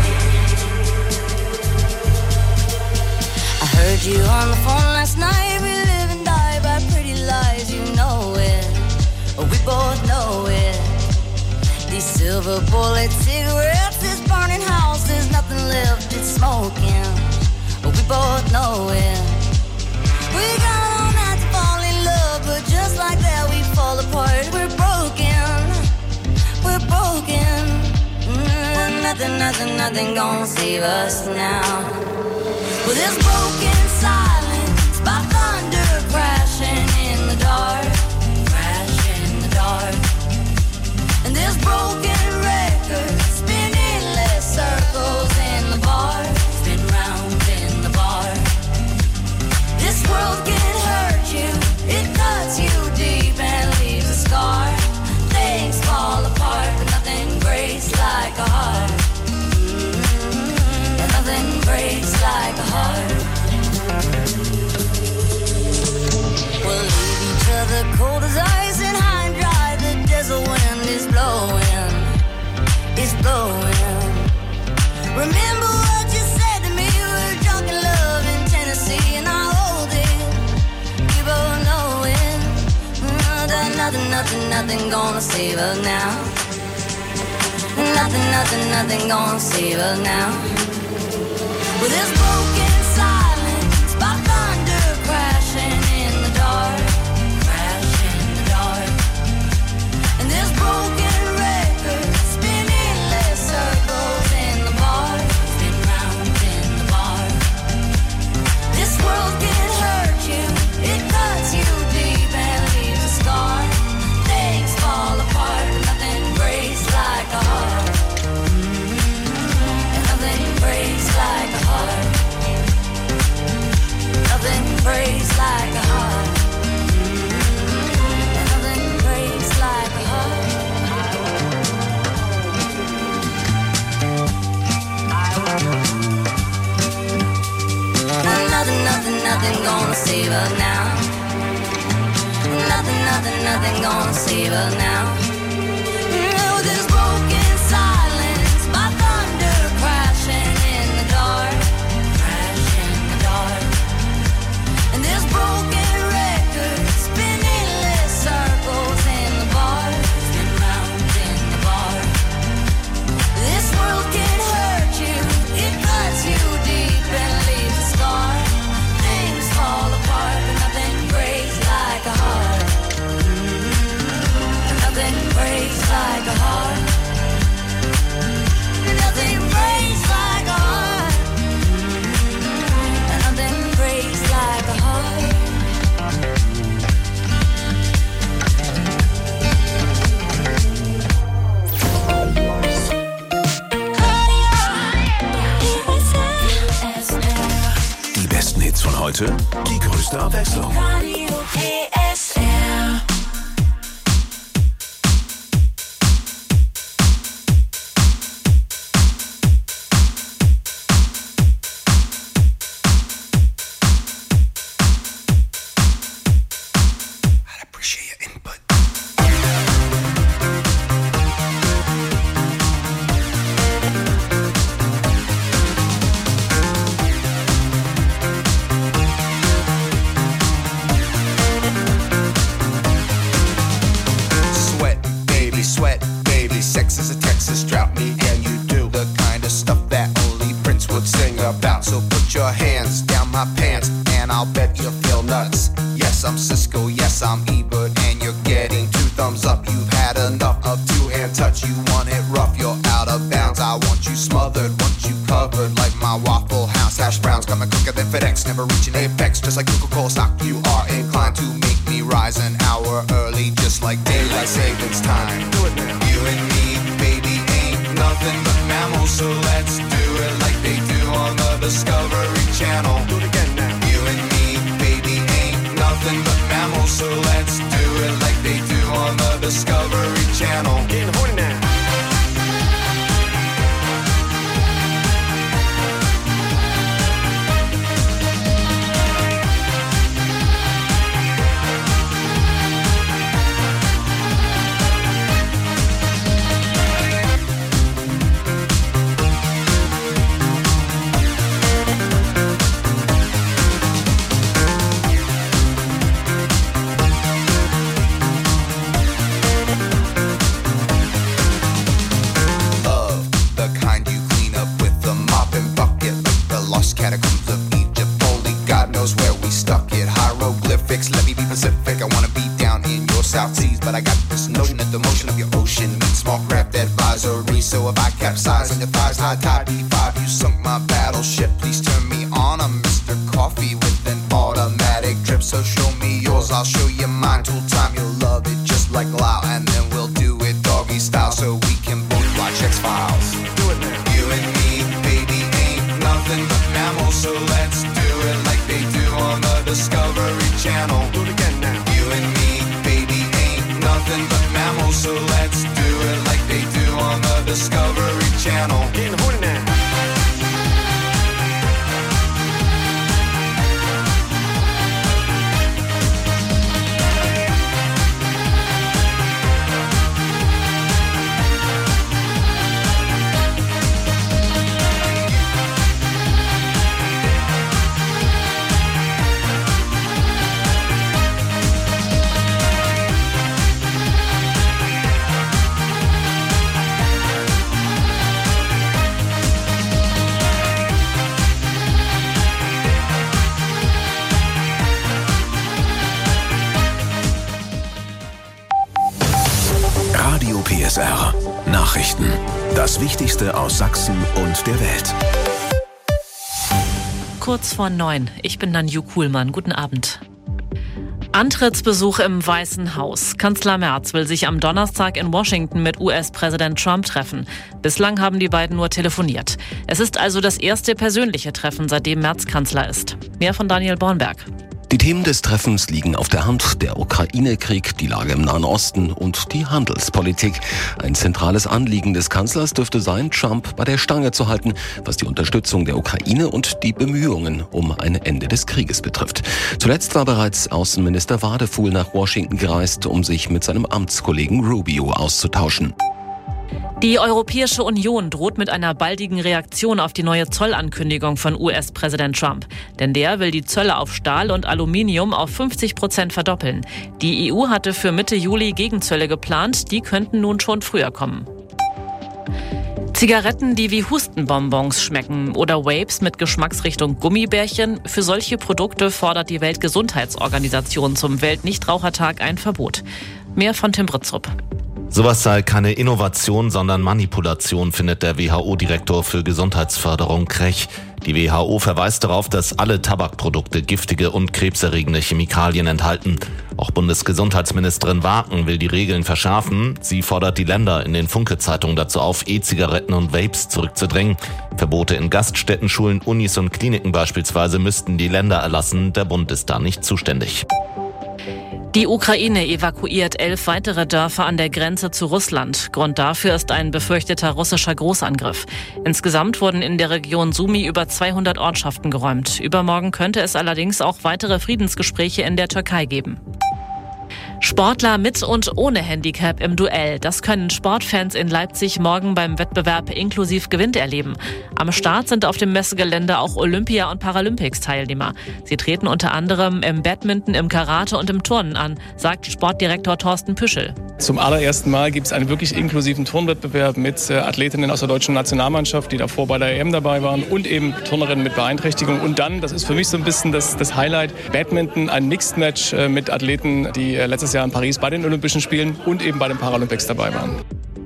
I heard you on the phone last night. We live and die by pretty lies, you know it. We both know it. These silver bullet cigarettes, this burning house, there's nothing left, it's smoking. We both know it. We got all night to fall in love, but just like that we fall apart. We're broken, we're broken. Mm, nothing, nothing, nothing gonna save us now. Well, this broken silence by thunder crashing in the dark, crashing in the dark. And this broken record spinning less circles in the bar, spin round in the bar. This world can hurt you, it cuts you deep and leaves a scar. Things fall apart, but nothing breaks like a heart. Mm-hmm. And nothing breaks like a heart. We'll leave each other cold as ice and high and dry. The desert wind is blowing, it's blowing. Remember what you said to me? We were drunk in love in Tennessee, and I hold it. We both know it. Mm, that nothing, nothing, nothing gonna save us now. Nothing, nothing, nothing gonna save us now. With this broken silence by thunder crashing in the dark, crashing in the dark. And this broken record spinning less circles in the bar, spin round in the bar. This world can hurt you, it cuts you deep and leaves a scar. Things fall apart, but nothing breaks like a heart. Mm-hmm. And nothing breaks like a heart. Nothing breaks like a heart. Mm-hmm. And nothing breaks like a heart. Nothing, nothing, nothing gonna save us now. Nothing, nothing, nothing gonna save us now. No, this broken silence by thunder crashing in the dark, crashing in the dark. And this broken record spinning less circles in the bar, spin round in the bar. This world can hurt you, it cuts you deep and leaves a scar. Things fall apart, but nothing breaks like a heart. Mm-hmm. Nothing breaks like a heart. Nothing breaks like a heart. Mm-hmm. Nothing breaks like a heart. Die besten Hits von heute, die größte Abwechslung. Radio P S R. I'd appreciate your input. Sweat, baby, sweat, baby. Sex is a Texas drought, me and you do the kind of stuff that only Prince would sing about. So put your hands down my pants, and I'll bet you feel nuts. Yes, I'm Cisco, yes, I'm Ebert, and you're getting two thumbs up. You've had enough of two-hand touch. You want it rough, you're out of bounds. I want you smothered, want you covered like my Waffle House hash browns. Coming quicker than FedEx, never reaching apex. Just like Coca-Cola stock, you are inclined to make me rise an hour early, just like daylight savings time. Do it now. You and me, baby, ain't nothing but mammals, so let's do it like they do on the Discovery Channel. Do it again now. You and me, baby, ain't nothing but mammals, so let's do it like they do on the Discovery Channel. Getting horny now. Catacombs of Egypt, only God knows where we stuck it. Hieroglyphics, let me be Pacific. I wanna be down in your South Seas, but I got this notion that the motion of your ocean means small craft advisory. So if I capsize on your thighs, high tide B five, you sunk my battleship. Please turn me on, I'm Mister Coffee with an automatic drip. So show me yours, I'll show you mine. Tool time, you'll love it just like Lao, and then we'll do it doggy style, so we can both watch X-Files. Do it now. You and me, baby, ain't nothing but mammals, so let's do it like they do on the Discovery Channel. Do it again now. You and me, baby, ain't nothing but mammals, so let's do it like they do on the Discovery Channel. Getting horny now. Radio P S R. Nachrichten. Das Wichtigste aus Sachsen und der Welt. Kurz vor neun. Ich bin Nanju Kuhlmann. Guten Abend. Antrittsbesuch im Weißen Haus. Kanzler Merz will sich am Donnerstag in Washington mit U S-Präsident Trump treffen. Bislang haben die beiden nur telefoniert. Es ist also das erste persönliche Treffen, seitdem Merz Kanzler ist. Mehr von Daniel Bornberg. Die Themen des Treffens liegen auf der Hand: der Ukraine-Krieg, die Lage im Nahen Osten und die Handelspolitik. Ein zentrales Anliegen des Kanzlers dürfte sein, Trump bei der Stange zu halten, was die Unterstützung der Ukraine und die Bemühungen um ein Ende des Krieges betrifft. Zuletzt war bereits Außenminister Wadefuhl nach Washington gereist, um sich mit seinem Amtskollegen Rubio auszutauschen. Die Europäische Union droht mit einer baldigen Reaktion auf die neue Zollankündigung von U S-Präsident Trump. Denn der will die Zölle auf Stahl und Aluminium auf fünfzig Prozent verdoppeln. Die E U hatte für Mitte Juli Gegenzölle geplant, die könnten nun schon früher kommen. Zigaretten, die wie Hustenbonbons schmecken, oder Vapes mit Geschmacksrichtung Gummibärchen. Für solche Produkte fordert die Weltgesundheitsorganisation zum Weltnichtrauchertag ein Verbot. Mehr von Tim Britzrup. Sowas sei keine Innovation, sondern Manipulation, findet der W H O-Direktor für Gesundheitsförderung Krech. Die W H O verweist darauf, dass alle Tabakprodukte giftige und krebserregende Chemikalien enthalten. Auch Bundesgesundheitsministerin Waken will die Regeln verschärfen. Sie fordert die Länder in den Funke-Zeitungen dazu auf, E-Zigaretten und Vapes zurückzudrängen. Verbote in Gaststätten, Schulen, Unis und Kliniken beispielsweise müssten die Länder erlassen. Der Bund ist da nicht zuständig. Die Ukraine evakuiert elf weitere Dörfer an der Grenze zu Russland. Grund dafür ist ein befürchteter russischer Großangriff. Insgesamt wurden in der Region Sumy über zweihundert Ortschaften geräumt. Übermorgen könnte es allerdings auch weitere Friedensgespräche in der Türkei geben. Sportler mit und ohne Handicap im Duell. Das können Sportfans in Leipzig morgen beim Wettbewerb inklusiv Gewinn erleben. Am Start sind auf dem Messegelände auch Olympia- und Paralympics-Teilnehmer. Sie treten unter anderem im Badminton, im Karate und im Turnen an, sagt Sportdirektor Thorsten Püschel. Zum allerersten Mal gibt es einen wirklich inklusiven Turnwettbewerb mit äh, Athletinnen aus der deutschen Nationalmannschaft, die davor bei der E M dabei waren, und eben Turnerinnen mit Beeinträchtigung. Und dann, das ist für mich so ein bisschen das, das Highlight, Badminton, ein Mixed-Match äh, mit Athleten, die äh, letztes Jahr in Paris bei den Olympischen Spielen und eben bei den Paralympics dabei waren.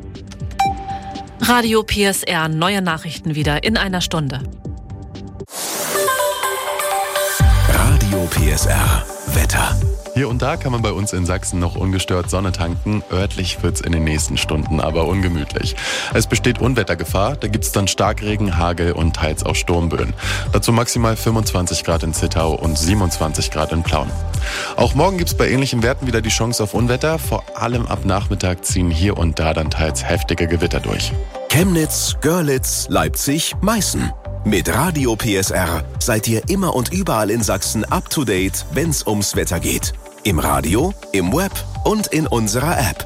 Radio P S R, neue Nachrichten wieder in einer Stunde. Radio P S R, Wetter. Hier und da kann man bei uns in Sachsen noch ungestört Sonne tanken. Örtlich wird's in den nächsten Stunden aber ungemütlich. Es besteht Unwettergefahr, da gibt's dann Starkregen, Hagel und teils auch Sturmböen. Dazu maximal fünfundzwanzig Grad in Zittau und siebenundzwanzig Grad in Plauen. Auch morgen gibt's bei ähnlichen Werten wieder die Chance auf Unwetter. Vor allem ab Nachmittag ziehen hier und da dann teils heftige Gewitter durch. Chemnitz, Görlitz, Leipzig, Meißen. Mit Radio P S R seid ihr immer und überall in Sachsen up to date, wenn's ums Wetter geht. Im Radio, im Web und in unserer App.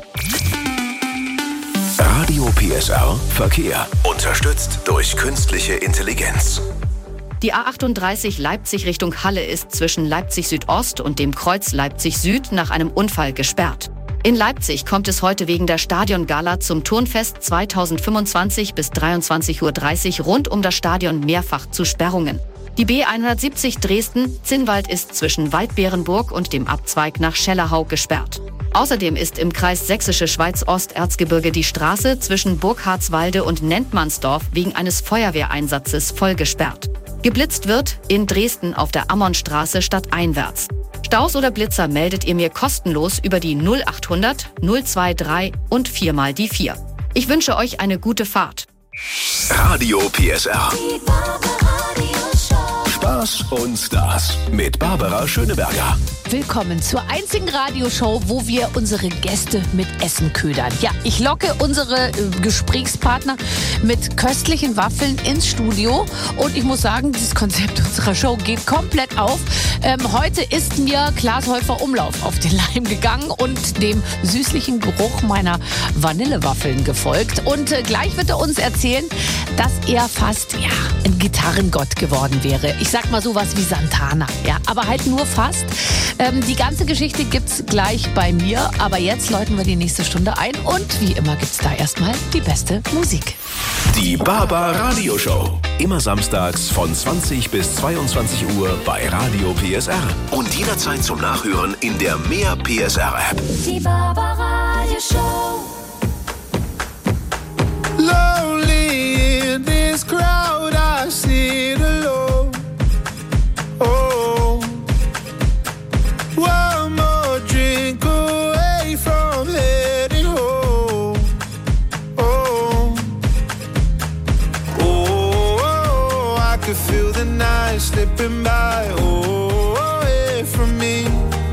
Radio P S R Verkehr. Unterstützt durch künstliche Intelligenz. Die A achtunddreißig Leipzig Richtung Halle ist zwischen Leipzig Südost und dem Kreuz Leipzig Süd nach einem Unfall gesperrt. In Leipzig kommt es heute wegen der Stadiongala zum Turnfest zweitausendfünfundzwanzig bis dreiundzwanzig Uhr dreißig rund um das Stadion mehrfach zu Sperrungen. Die B hundertsiebzig Dresden-Zinnwald ist zwischen Waldbeerenburg und dem Abzweig nach Schellerhau gesperrt. Außerdem ist im Kreis Sächsische Schweiz-Ost-Erzgebirge die Straße zwischen Burghardswalde und Nentmannsdorf wegen eines Feuerwehreinsatzes voll gesperrt. Geblitzt wird in Dresden auf der Ammonstraße stadteinwärts. Staus oder Blitzer meldet ihr mir kostenlos über die null achthundert null drei zwei und vier mal die vier. Ich wünsche euch eine gute Fahrt. Radio P S R. Spaß und Stars mit Barbara Schöneberger. Willkommen zur einzigen Radioshow, wo wir unsere Gäste mit Essen ködern. Ja, ich locke unsere äh, Gesprächspartner mit köstlichen Waffeln ins Studio. Und ich muss sagen, dieses Konzept unserer Show geht komplett auf. Ähm, heute ist mir Klaas Häufer Umlauf auf den Leim gegangen und dem süßlichen Geruch meiner Vanillewaffeln gefolgt. Und äh, gleich wird er uns erzählen, dass er fast ja, ein Gitarrengott geworden wäre. Ich sag mal sowas wie Santana, ja, aber halt nur fast. Ähm, die ganze Geschichte gibt's gleich bei mir, aber jetzt läuten wir die nächste Stunde ein und wie immer gibt's da erstmal die beste Musik. Die Barbar Radio Show. Immer samstags von zwanzig bis zweiundzwanzig Uhr bei Radio P S R. Und jederzeit zum Nachhören in der Mehr P S R App. Die Barbar Radio Show. Lonely in this crowd, I sit alone. Oh, one more drink away from heading home. Oh, oh, oh, I could feel the night slipping by. Oh, away from me.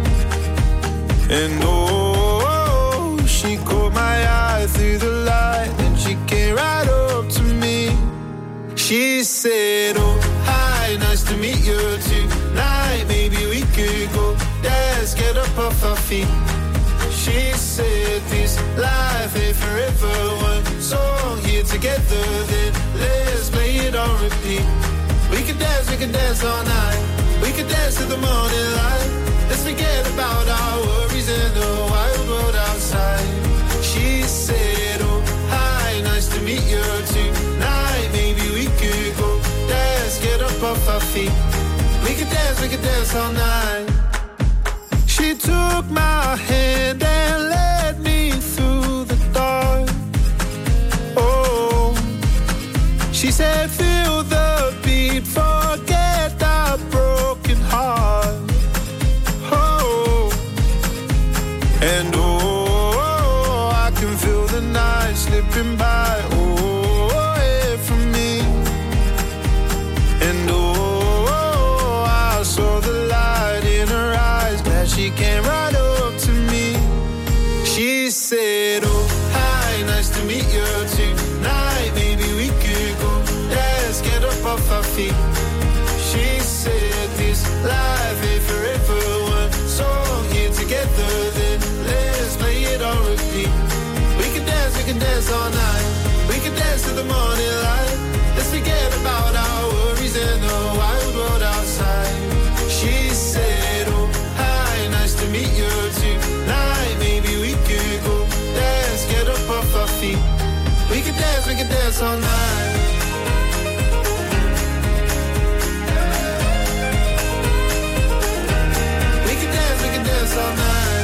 And oh, she caught my eye through the light, and she came right up to me. She said, oh, hi, nice to meet you tonight. Maybe we could go dance, get up off our feet. She said, this life ain't forever. One song here together, then let's play it on repeat. We could dance, we could dance all night. We could dance to the morning light. Let's forget about our worries in the wild world outside. She said, oh, hi, nice to meet you tonight. Maybe we could go dance, get up off our feet. We could dance, we could dance all night. She took my hand and led me through the dark. Oh, she said, feel the beat, forget that broken heart. Oh, and oh, I can feel the night slipping by. Oh, away from me. And oh, I saw the light in her eyes. Glad she came right up to me. She said, oh, hi, nice to meet you tonight. Maybe we could go dance, get up off our feet. She said, this life ain't forever. One song here together, then let's play it on repeat. We can dance, we can dance all night. We can dance to the morning light. Let's forget about our worries in the wild world outside. She said, oh, hi, nice to meet you tonight. Maybe we could go dance, get up off our feet. We can dance, we can dance all night. We can dance, we can dance all night.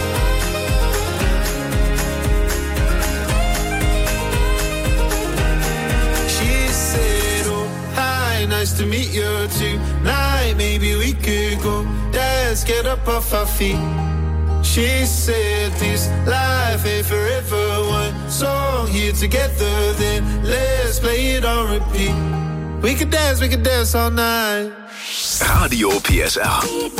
She said, oh, hi, nice to meet you tonight. Maybe we could go dance. let's get up off our feet. She said this life ain't forever. One song here together, then let's play it on repeat. We could dance, we could dance all night. Radio P S R.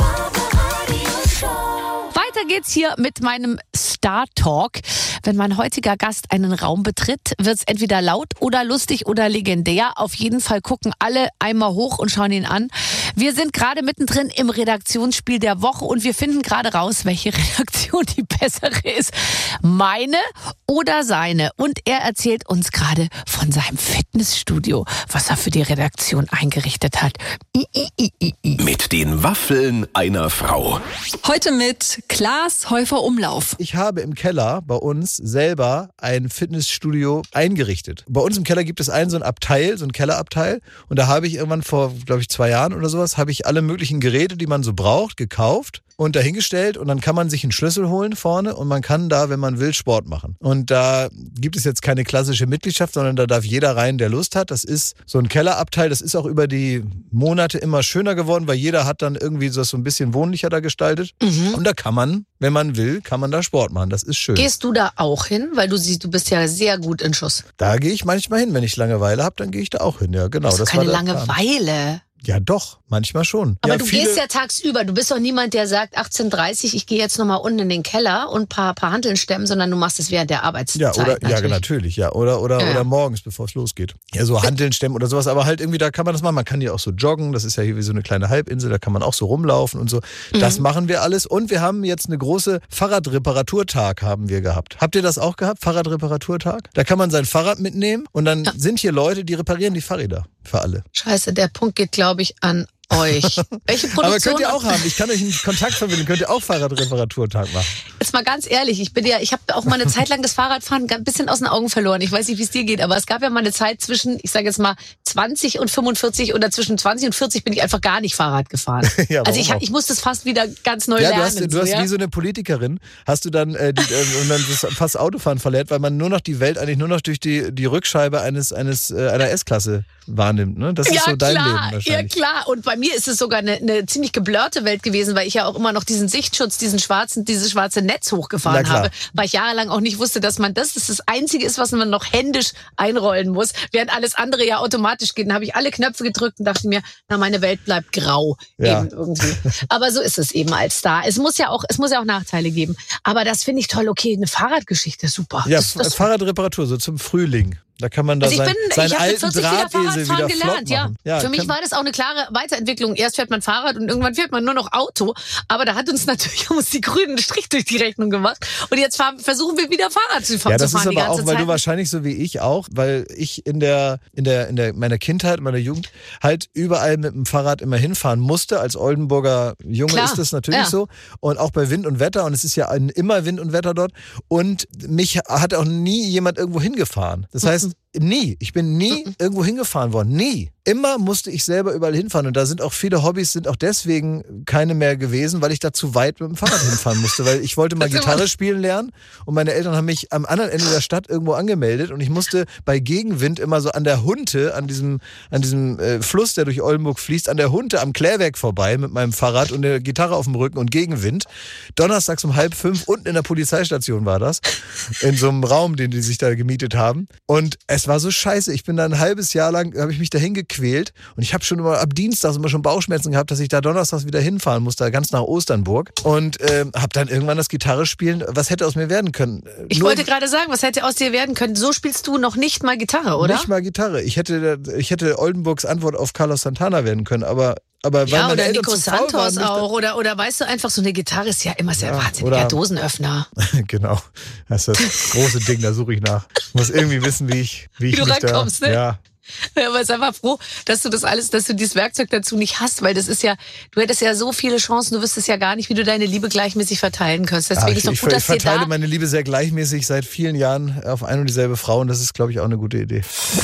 Weiter geht's hier mit meinem Star Talk. Wenn mein heutiger Gast einen Raum betritt, wird's entweder laut oder lustig oder legendär. Auf jeden Fall gucken alle einmal hoch und schauen ihn an. Wir sind gerade mittendrin im Redaktionsspiel der Woche und wir finden gerade raus, welche Redaktion die bessere ist. Meine oder seine. Und er erzählt uns gerade von seinem Fitnessstudio, was er für die Redaktion eingerichtet hat. I, I, I, I, I. Mit den Waffeln einer Frau. Heute mit Klaas Häufer-Umlauf. Ich habe im Keller bei uns selber ein Fitnessstudio eingerichtet. Bei uns im Keller gibt es einen so ein Abteil, so ein Kellerabteil. Und da habe ich irgendwann vor, glaube ich, zwei Jahren oder sowas, habe ich alle möglichen Geräte, die man so braucht, gekauft und dahingestellt. Und dann kann man sich einen Schlüssel holen vorne und man kann da, wenn man will, Sport machen. Und da gibt es jetzt keine klassische Mitgliedschaft, sondern da darf jeder rein, der Lust hat. Das ist so ein Kellerabteil. Das ist auch über die Monate immer schöner geworden, weil jeder hat dann irgendwie so ein bisschen wohnlicher da gestaltet. Mhm. Und da kann man, wenn man will, kann man da Sport machen. Das ist schön. Gehst du da auch hin? Weil du siehst, du bist ja sehr gut in Schuss. Da gehe ich manchmal hin. Wenn ich Langeweile habe, dann gehe ich da auch hin. Ja, genau. Das ist keine war der Langeweile. Ja, doch, manchmal schon. Aber ja, du viele... gehst ja tagsüber. Du bist doch niemand, der sagt achtzehn Uhr dreißig, ich gehe jetzt nochmal unten in den Keller und ein paar, paar Hanteln stemmen, sondern du machst es während der Arbeitszeit. Ja, oder, natürlich. ja, natürlich, ja. Oder, oder, ja. oder morgens, bevor es losgeht. Ja, so Hanteln stemmen oder sowas. Aber halt irgendwie, da kann man das machen. Man kann hier auch so joggen. Das ist ja hier wie so eine kleine Halbinsel. Da kann man auch so rumlaufen und so. Das mhm. machen wir alles. Und wir haben jetzt eine große Fahrradreparaturtag haben wir gehabt. Habt ihr das auch gehabt? Fahrradreparaturtag? Da kann man sein Fahrrad mitnehmen und dann ja. sind hier Leute, die reparieren die Fahrräder für alle. Scheiße, der Punkt geht, glaube ich, an euch. Welche Produktion? Aber könnt ihr auch haben. Ich kann euch einen Kontakt verbinden. Könnt ihr auch Fahrradreparaturtag machen. Jetzt mal ganz ehrlich, ich bin ja, ich habe auch mal eine Zeit lang das Fahrradfahren ein bisschen aus den Augen verloren. Ich weiß nicht, wie es dir geht, aber es gab ja mal eine Zeit zwischen, ich sage jetzt mal zwanzig und fünfundvierzig oder zwischen zwanzig und vierzig bin ich einfach gar nicht Fahrrad gefahren. ja, also ich, ich muss das fast wieder ganz neu ja, lernen. Du hast, du so, hast ja? wie so eine Politikerin, hast du dann, äh, die, äh, und dann das fast Autofahren verlernt, weil man nur noch die Welt eigentlich nur noch durch die, die Rückscheibe eines, eines äh, einer S-Klasse wahrnimmt. Ne? Das ist ja, so dein klar, Leben wahrscheinlich. Ja klar, und bei mir ist es sogar eine, eine ziemlich geblurrte Welt gewesen, weil ich ja auch immer noch diesen Sichtschutz, diesen schwarzen, dieses schwarze Netz hochgefahren habe, weil ich jahrelang auch nicht wusste, dass man das, das das Einzige ist, was man noch händisch einrollen muss, während alles andere ja automatisch geht. Dann habe ich alle Knöpfe gedrückt und dachte mir, na, meine Welt bleibt grau ja. eben irgendwie. Aber so ist es eben als Star. Es muss ja auch, es muss ja auch Nachteile geben. Aber das finde ich toll. Okay, eine Fahrradgeschichte, super. Ja, das, das Fahrradreparatur, so zum Frühling. Da kann man da also ich sein, bin, seinen ich alten Drahtesel wieder, wieder gelernt, ja. ja. Für mich war das auch eine klare Weiterentwicklung. Erst fährt man Fahrrad und irgendwann fährt man nur noch Auto. Aber da hat uns natürlich uns die Grünen einen Strich durch die Rechnung gemacht. Und jetzt fahren, versuchen wir wieder Fahrrad zu fahren. Ja, das zu fahren ist aber auch, Zeit. weil du wahrscheinlich so wie ich auch, weil ich in der in der in der meiner Kindheit, meiner Jugend halt überall mit dem Fahrrad immer hinfahren musste. Als Oldenburger Junge Klar, ist das natürlich ja. so. Und auch bei Wind und Wetter. Und es ist ja immer Wind und Wetter dort. Und mich hat auch nie jemand irgendwo hingefahren. Das heißt, nie. Ich bin nie irgendwo hingefahren worden. Nie. Immer musste ich selber überall hinfahren. Und da sind auch viele Hobbys, sind auch deswegen keine mehr gewesen, weil ich da zu weit mit dem Fahrrad hinfahren musste. Weil ich wollte mal Gitarre spielen lernen und meine Eltern haben mich am anderen Ende der Stadt irgendwo angemeldet und ich musste bei Gegenwind immer so an der Hunte, an diesem, an diesem äh, Fluss, der durch Oldenburg fließt, an der Hunte am Klärwerk vorbei mit meinem Fahrrad und der Gitarre auf dem Rücken und Gegenwind. Donnerstags um halb fünf unten in der Polizeistation war das. In so einem Raum, den die sich da gemietet haben. Und es war so scheiße. Ich bin da ein halbes Jahr lang, habe ich mich dahin gequält und ich habe schon immer ab Dienstags immer schon Bauchschmerzen gehabt, dass ich da donnerstags wieder hinfahren musste, ganz nach Osternburg und äh, habe dann irgendwann das Gitarre spielen, was hätte aus mir werden können? Ich Nur wollte gerade sagen, was hätte aus dir werden können? So spielst du noch nicht mal Gitarre, oder? Nicht mal Gitarre. Ich hätte, ich hätte Oldenburgs Antwort auf Carlos Santana werden können, aber Aber weil ja, meine oder Eltern Nico zu faul Santos waren, auch. Oder, oder weißt du, einfach so eine Gitarre ist ja immer sehr Ja, wahnsinniger oder- Dosenöffner. Genau. Das ist das große Ding, da suche ich nach. Ich muss irgendwie wissen, wie ich, wie ich Wie du mich rankommst, da, ne? ja. Ja, aber ist einfach froh, dass du das alles, dass du dieses Werkzeug dazu nicht hast, weil das ist ja, du hättest ja so viele Chancen, du wüsstest ja gar nicht, wie du deine Liebe gleichmäßig verteilen kannst. Deswegen Ja, ich, ist doch ich, gut, ich dass dir verteile da... meine Liebe sehr gleichmäßig seit vielen Jahren auf ein und dieselbe Frau und das ist, glaube ich, auch eine gute Idee.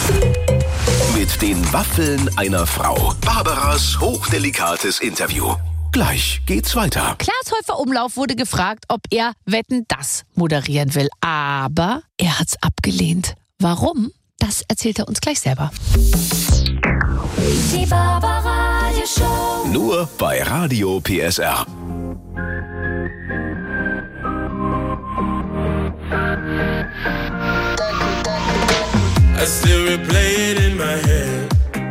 Mit den Waffeln einer Frau. Barbaras hochdelikates Interview. Gleich geht's weiter. Klaas Häufer-Umlauf wurde gefragt, ob er Wetten, das moderieren will. Aber er hat's abgelehnt. Warum? Das erzählt er uns gleich selber. Die Barbaradio Show. Nur bei Radio P S R. I still replay it in my head.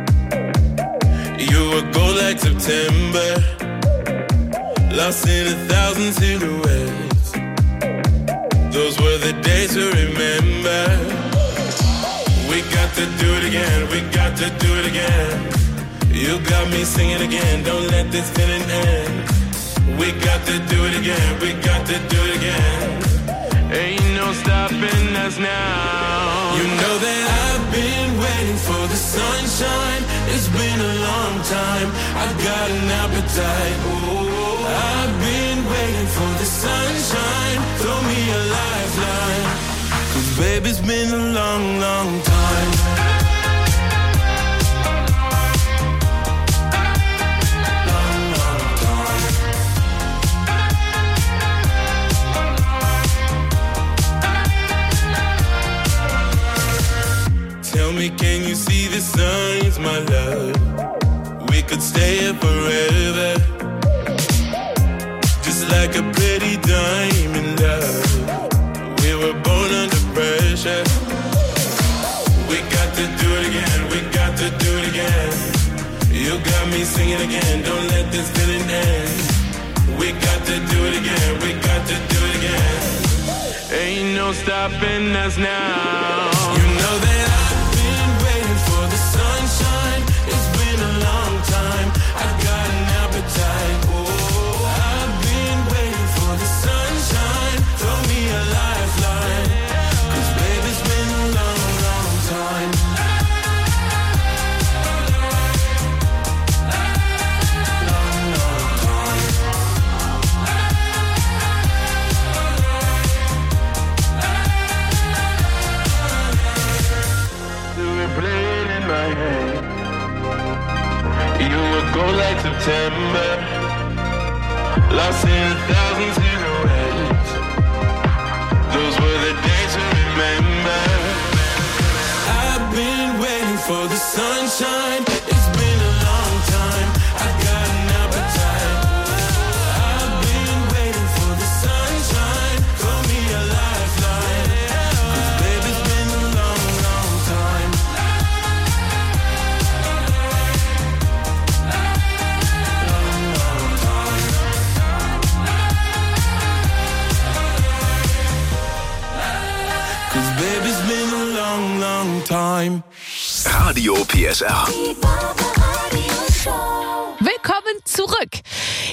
You were gold like September, lost in a thousand silhouettes. Those were the days to remember. We got to do it again, we got to do it again. You got me singing again, don't let this feeling end. We got to do it again, we got to do it again. Ain't no stopping us now. You know that I've been waiting for the sunshine. It's been a long time, I've got an appetite. Ooh, I've been waiting for the sunshine. Throw me a lifeline, 'cause baby, it's been a long, long time. Tell me, can you see the signs, my love? We could stay here forever, just like a pretty diamond, love. We were born under pressure. We got to do it again, we got to do it again. You got me singing again, don't let this feeling end. We got to do it again, we got to do it again. Ain't no stopping us now. You know that for the sunshine, it's been a long time. I've got an appetite. Oh, I've been waiting for the sunshine. Throw me a lifeline, 'cause baby, it's been a long, long time. Long, long time. Do we play it in my head? You would go like September, lost in a thousand silhouettes. Those were the days to remember. I've been waiting for the sunshine. It's been a long time, I've got an appetite. I've been waiting for the sunshine. Throw me a lifeline, 'cause baby, it's been a long, long time. Long, long time. Radio P S R. Willkommen zurück.